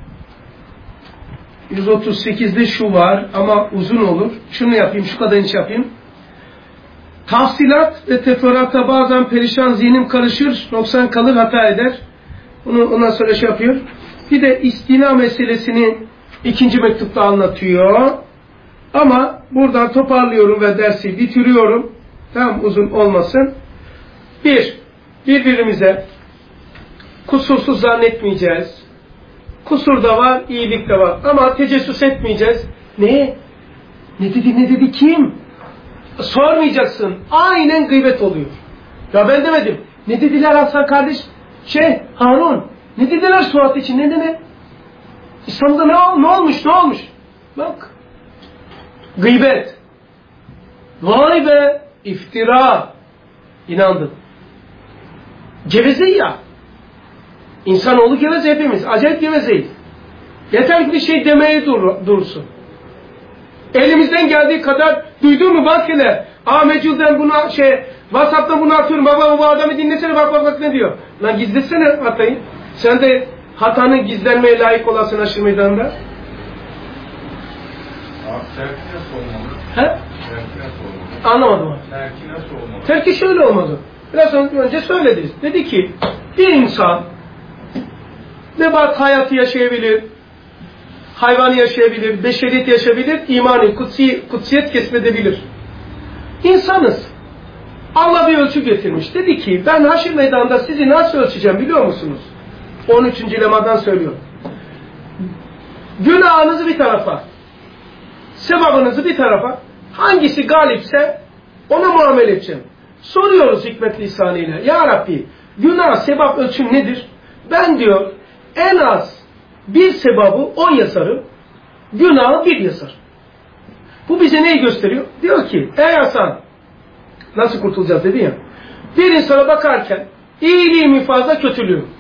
yüz otuz sekizde şu var ama uzun olur. Şunu yapayım, şu kadar inç yapayım. Tafsilat ve teferruata bazen perişan zihnim karışır, noksan kalır, hata eder. Bunu ondan sonra şey yapıyor. Bir de istina meselesini ikinci mektupta anlatıyor. Ama buradan toparlıyorum ve dersi bitiriyorum. Tam uzun olmasın. Bir, birbirimize kusursuz zannetmeyeceğiz. Kusur da var, iyilik de var. Ama tecessüs etmeyeceğiz. Ne? Ne dedi, ne dedi, kim? Sormayacaksın. Aynen gıybet oluyor. Ya ben demedim. Ne dediler Hasan kardeş? Şey, Harun. Ne dediler Suat için? Ne ne? İslam'da ne, ne olmuş, ne olmuş? Bak. Gıybet. Vay be. İftira. İnandım. Geveze ya. İnsanoğlu geveze hepimiz. Acayip gevezeyiz. Yeter ki bir şey demeye dur, dursun. Elimizden geldiği kadar duydun mu bak hele. Aa Mecül'den buna şey WhatsApp'tan bunu atıyorum. Baba bu adamı dinlesene bak bak bak ne diyor. Lan gizlesene hatayı. Sen de hatanın gizlenmeye layık olasın aşırı meydanında. Abi terki nasıl olmalı? He? Terki nasıl olmalı? Anlamadım abi. Terki nasıl olmalı? Terki şöyle olmalı. Biraz önce söyledi. Dedi ki bir insan nebat hayatı yaşayabilir, hayvanı yaşayabilir, beşeriyet yaşayabilir, imani, kutsi, kutsiyet kesmedebilir. İnsanız. Allah bir ölçü getirmiş. Dedi ki ben haşr meydanında sizi nasıl ölçeceğim biliyor musunuz? on üçüncü lemadan söylüyorum. Günahınızı bir tarafa, sevabınızı bir tarafa, hangisi galipse ona muamele edeceğim. Soruyoruz hikmet lisanıyla. Ya Rabbi, günah, sevap ölçüm nedir? Ben diyor en az bir sevabı on yazarım, günahı bir yazar. Bu bize neyi gösteriyor? Diyor ki, ey Hasan, nasıl kurtulacağız dedi ya. Bir insana bakarken, iyiliği mi fazla, kötülüğü mü?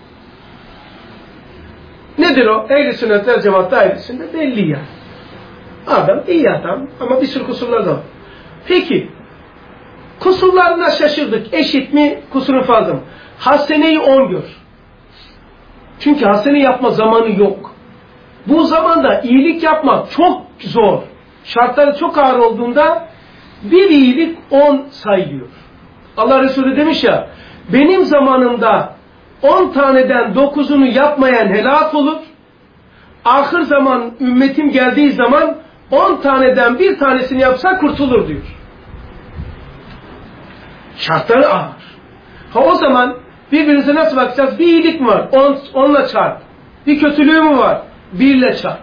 Nedir o? Ehl-i sünnetler cemaatte ailesinde belli ya. Adam iyi adam ama bir sürü kusurlar da var. Peki, kusurlarına şaşırdık. Eşit mi, kusurun fazla mı? Haseneyi on gör. Çünkü hasene yapma zamanı yok. Bu zamanda iyilik yapmak çok zor. Şartları çok ağır olduğunda bir iyilik on sayılıyor. Allah Resulü demiş ya, benim zamanımda on taneden dokuzunu yapmayan helak olur. Ahir zaman ümmetim geldiği zaman on taneden bir tanesini yapsa kurtulur diyor. Şartları ağır. Ha o zaman birbirinize nasıl bakacağız? Bir iyilik mi var? On, onla çarp. Bir kötülüğü mü var? Birle çarp.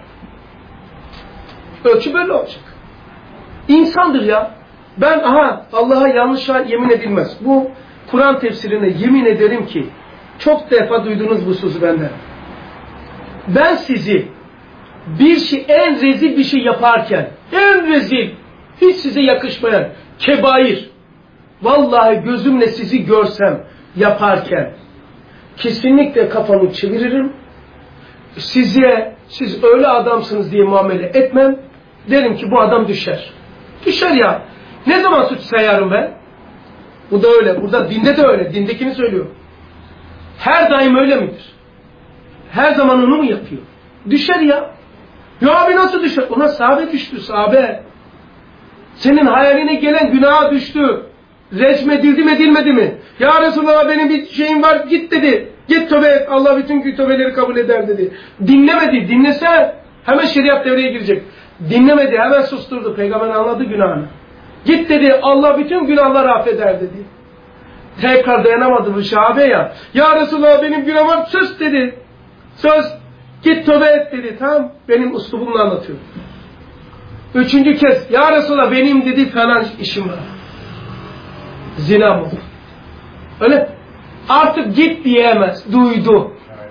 Ölçü böyle olacak. İnsandır ya. Ben aha Allah'a yanlışa yemin edilmez. Bu Kur'an tefsirine yemin ederim ki çok defa duydunuz bu sözü benden. Ben sizi bir şey, en rezil bir şey yaparken, en rezil, hiç size yakışmayan kebair, vallahi gözümle sizi görsem yaparken kesinlikle kafamı çeviririm. Size, siz öyle adamsınız diye muamele etmem. Derim ki bu adam düşer. Düşer ya. Ne zaman suç sayarım ben? Bu da öyle. Burada dinde de öyle. Dindekini söylüyor. Her daim öyle midir? Her zaman onu mu yapıyor? Düşer ya. Ya abi nasıl düşer? Ona sahabe düştü, sahabe. Senin hayaline gelen günaha düştü. Resmedildi mi edilmedi mi? Ya Resulallah benim bir şeyim var, git dedi. Git tövbe et, Allah bütün tövbeleri kabul eder dedi. Dinlemedi, dinlese hemen şeriat devreye girecek. Dinlemedi, hemen susturdu. Peygamber anladı günahını. Git dedi, Allah bütün günahları affeder dedi. Tekrar dayanamadı bu sahabe ya. Ya Resulallah benim günahım var, sus dedi. Söz, git tövbe et dedi. Tamam, benim uslubumla anlatıyor. Üçüncü kez, ya Resulallah benim dedi falan işim var. Zina mı? Öyle. Artık git diyemez. Duydu.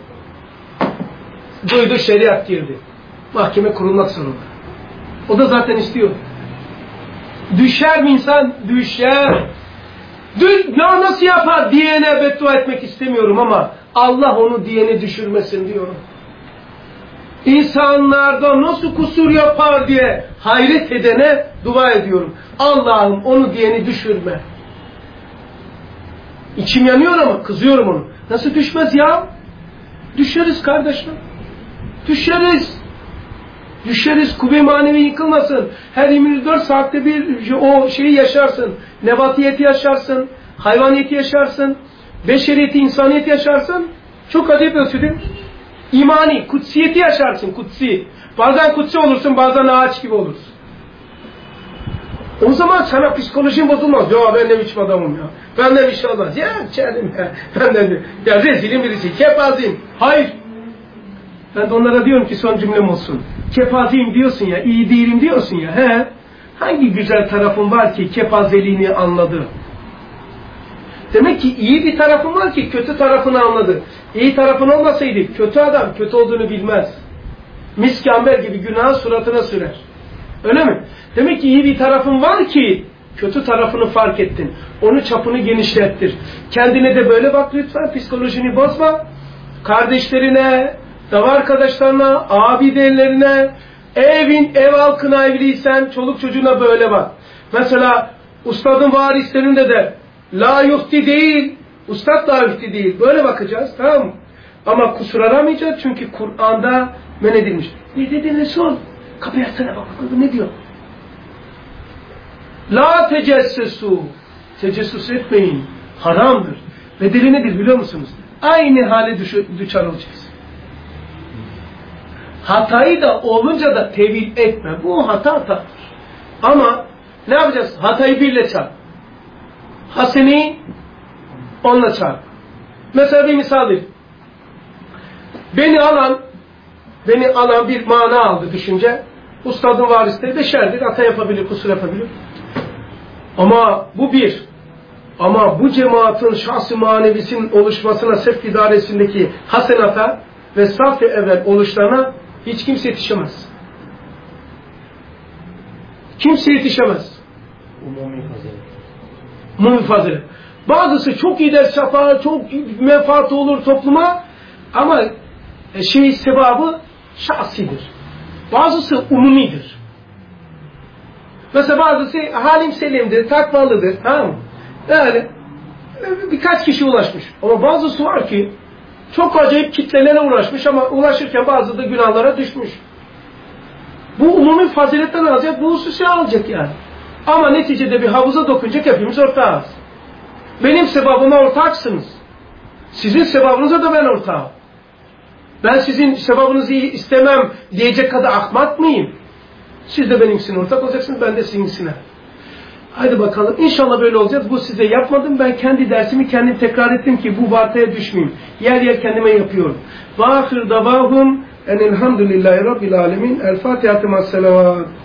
Duydu, şeriat girdi. Mahkeme kurulmak zorunda. O da zaten istiyor. Düşer mi insan? Düşer. Düş, ya nasıl yapar diyene beddua etmek istemiyorum ama Allah onu diyene düşürmesin diyorum. İnsanlarda nasıl kusur yapar diye hayret edene dua ediyorum. Allah'ım onu diyeni düşürme. İçim yanıyor ama kızıyorum onu. Nasıl düşmez ya? Düşeriz kardeşler. Düşeriz. Düşeriz. Kuvve-i manevi yıkılmasın. Her yirmi dört saatte bir o şeyi yaşarsın. Nebatiyeti yaşarsın. Hayvaniyeti yaşarsın. Beşeriyeti, insaniyeti yaşarsın. Çok acayip ölçüde. İmani, kutsiyeti yaşarsın. Kutsi. Bazen kutsi olursun, bazen ağaç gibi olursun. O zaman sana psikolojin bozulmaz. Ya ben ne biçim adamım ya. Benden bir şey olmaz. Ya içerim ya. Benden de. Ya rezilin birisi. Kepaziyim. Hayır. Ben de onlara diyorum ki son cümlem olsun. Kepaziyim diyorsun ya. İyi değilim diyorsun ya. He? Hangi güzel tarafın var ki kepazeliğini anladı? Demek ki iyi bir tarafın var ki kötü tarafını anladı. İyi tarafın olmasaydı kötü adam kötü olduğunu bilmez. Misk amber gibi günahın suratına sürer. Öyle mi? Demek ki iyi bir tarafın var ki kötü tarafını fark ettin. Onu çapını genişlettir. Kendine de böyle bak lütfen. Psikolojini bozma. Kardeşlerine, ev arkadaşlarına, abidelerine, evin, ev halkına evliysen çoluk çocuğuna böyle bak. Mesela ustadın varislerinde de la yufti değil, ustad la yufti değil. Böyle bakacağız, tamam mı? Ama kusur aramayacağız çünkü Kur'an'da men edilmiş. Ne dedin Resul? Kapıyı açsana bak bakalım ne diyor? La tecessesu. Tecessüs etmeyin. Haramdır. Bedeli nedir biliyor musunuz? Aynı hale düşer olacağız. Hatayı da olunca da tevil etme. Bu hata hatadır. Ama ne yapacağız? Hatayı birle çarp. Haseni onunla çarp. Mesela bir misal vereyim. Beni alan beni alan bir mana aldı düşünce. Ustadın varisleri beşerdir. Hata yapabilir, kusur yapabilir. Ama bu bir. Ama bu cemaatin şahs-ı manevisinin oluşmasına sevk idaresindeki hasenata ve saf-ı evvel oluşlarına hiç kimse yetişemez. Kimse yetişemez. Umumi fazilet. Umumi fazilet. Bazısı çok iyi ders yapar, çok menfaat olur topluma ama şey sebabı şahsidir. Bazısı umumidir. Mesela bazısı halim selimdir, takvalıdır. Tamam mı? Yani birkaç kişi ulaşmış. Ama bazısı var ki çok acayip kitlelere ulaşmış ama ulaşırken bazı da günahlara düşmüş. Bu umumi faziletten alacak, bu hususi alacak yani. Ama neticede bir havuza dokunacak, hepimiz ortağız. Benim sebabıma ortaksınız. Sizin sebabınıza da ben ortağım. Ben sizin sebabınızı istemem diyecek kadar ahmak mıyım? Siz de benimsine ortak olacaksınız, ben de sizinsine. Haydi bakalım. İnşallah böyle olacağız. Bu size yapmadım. Ben kendi dersimi kendim tekrar ettim ki bu vartaya düşmeyeyim. Yer yer kendime yapıyorum. Ve ahir davahum enelhamdülillahi rabbil alemin. El Fatiha-tı ma'as-selavat.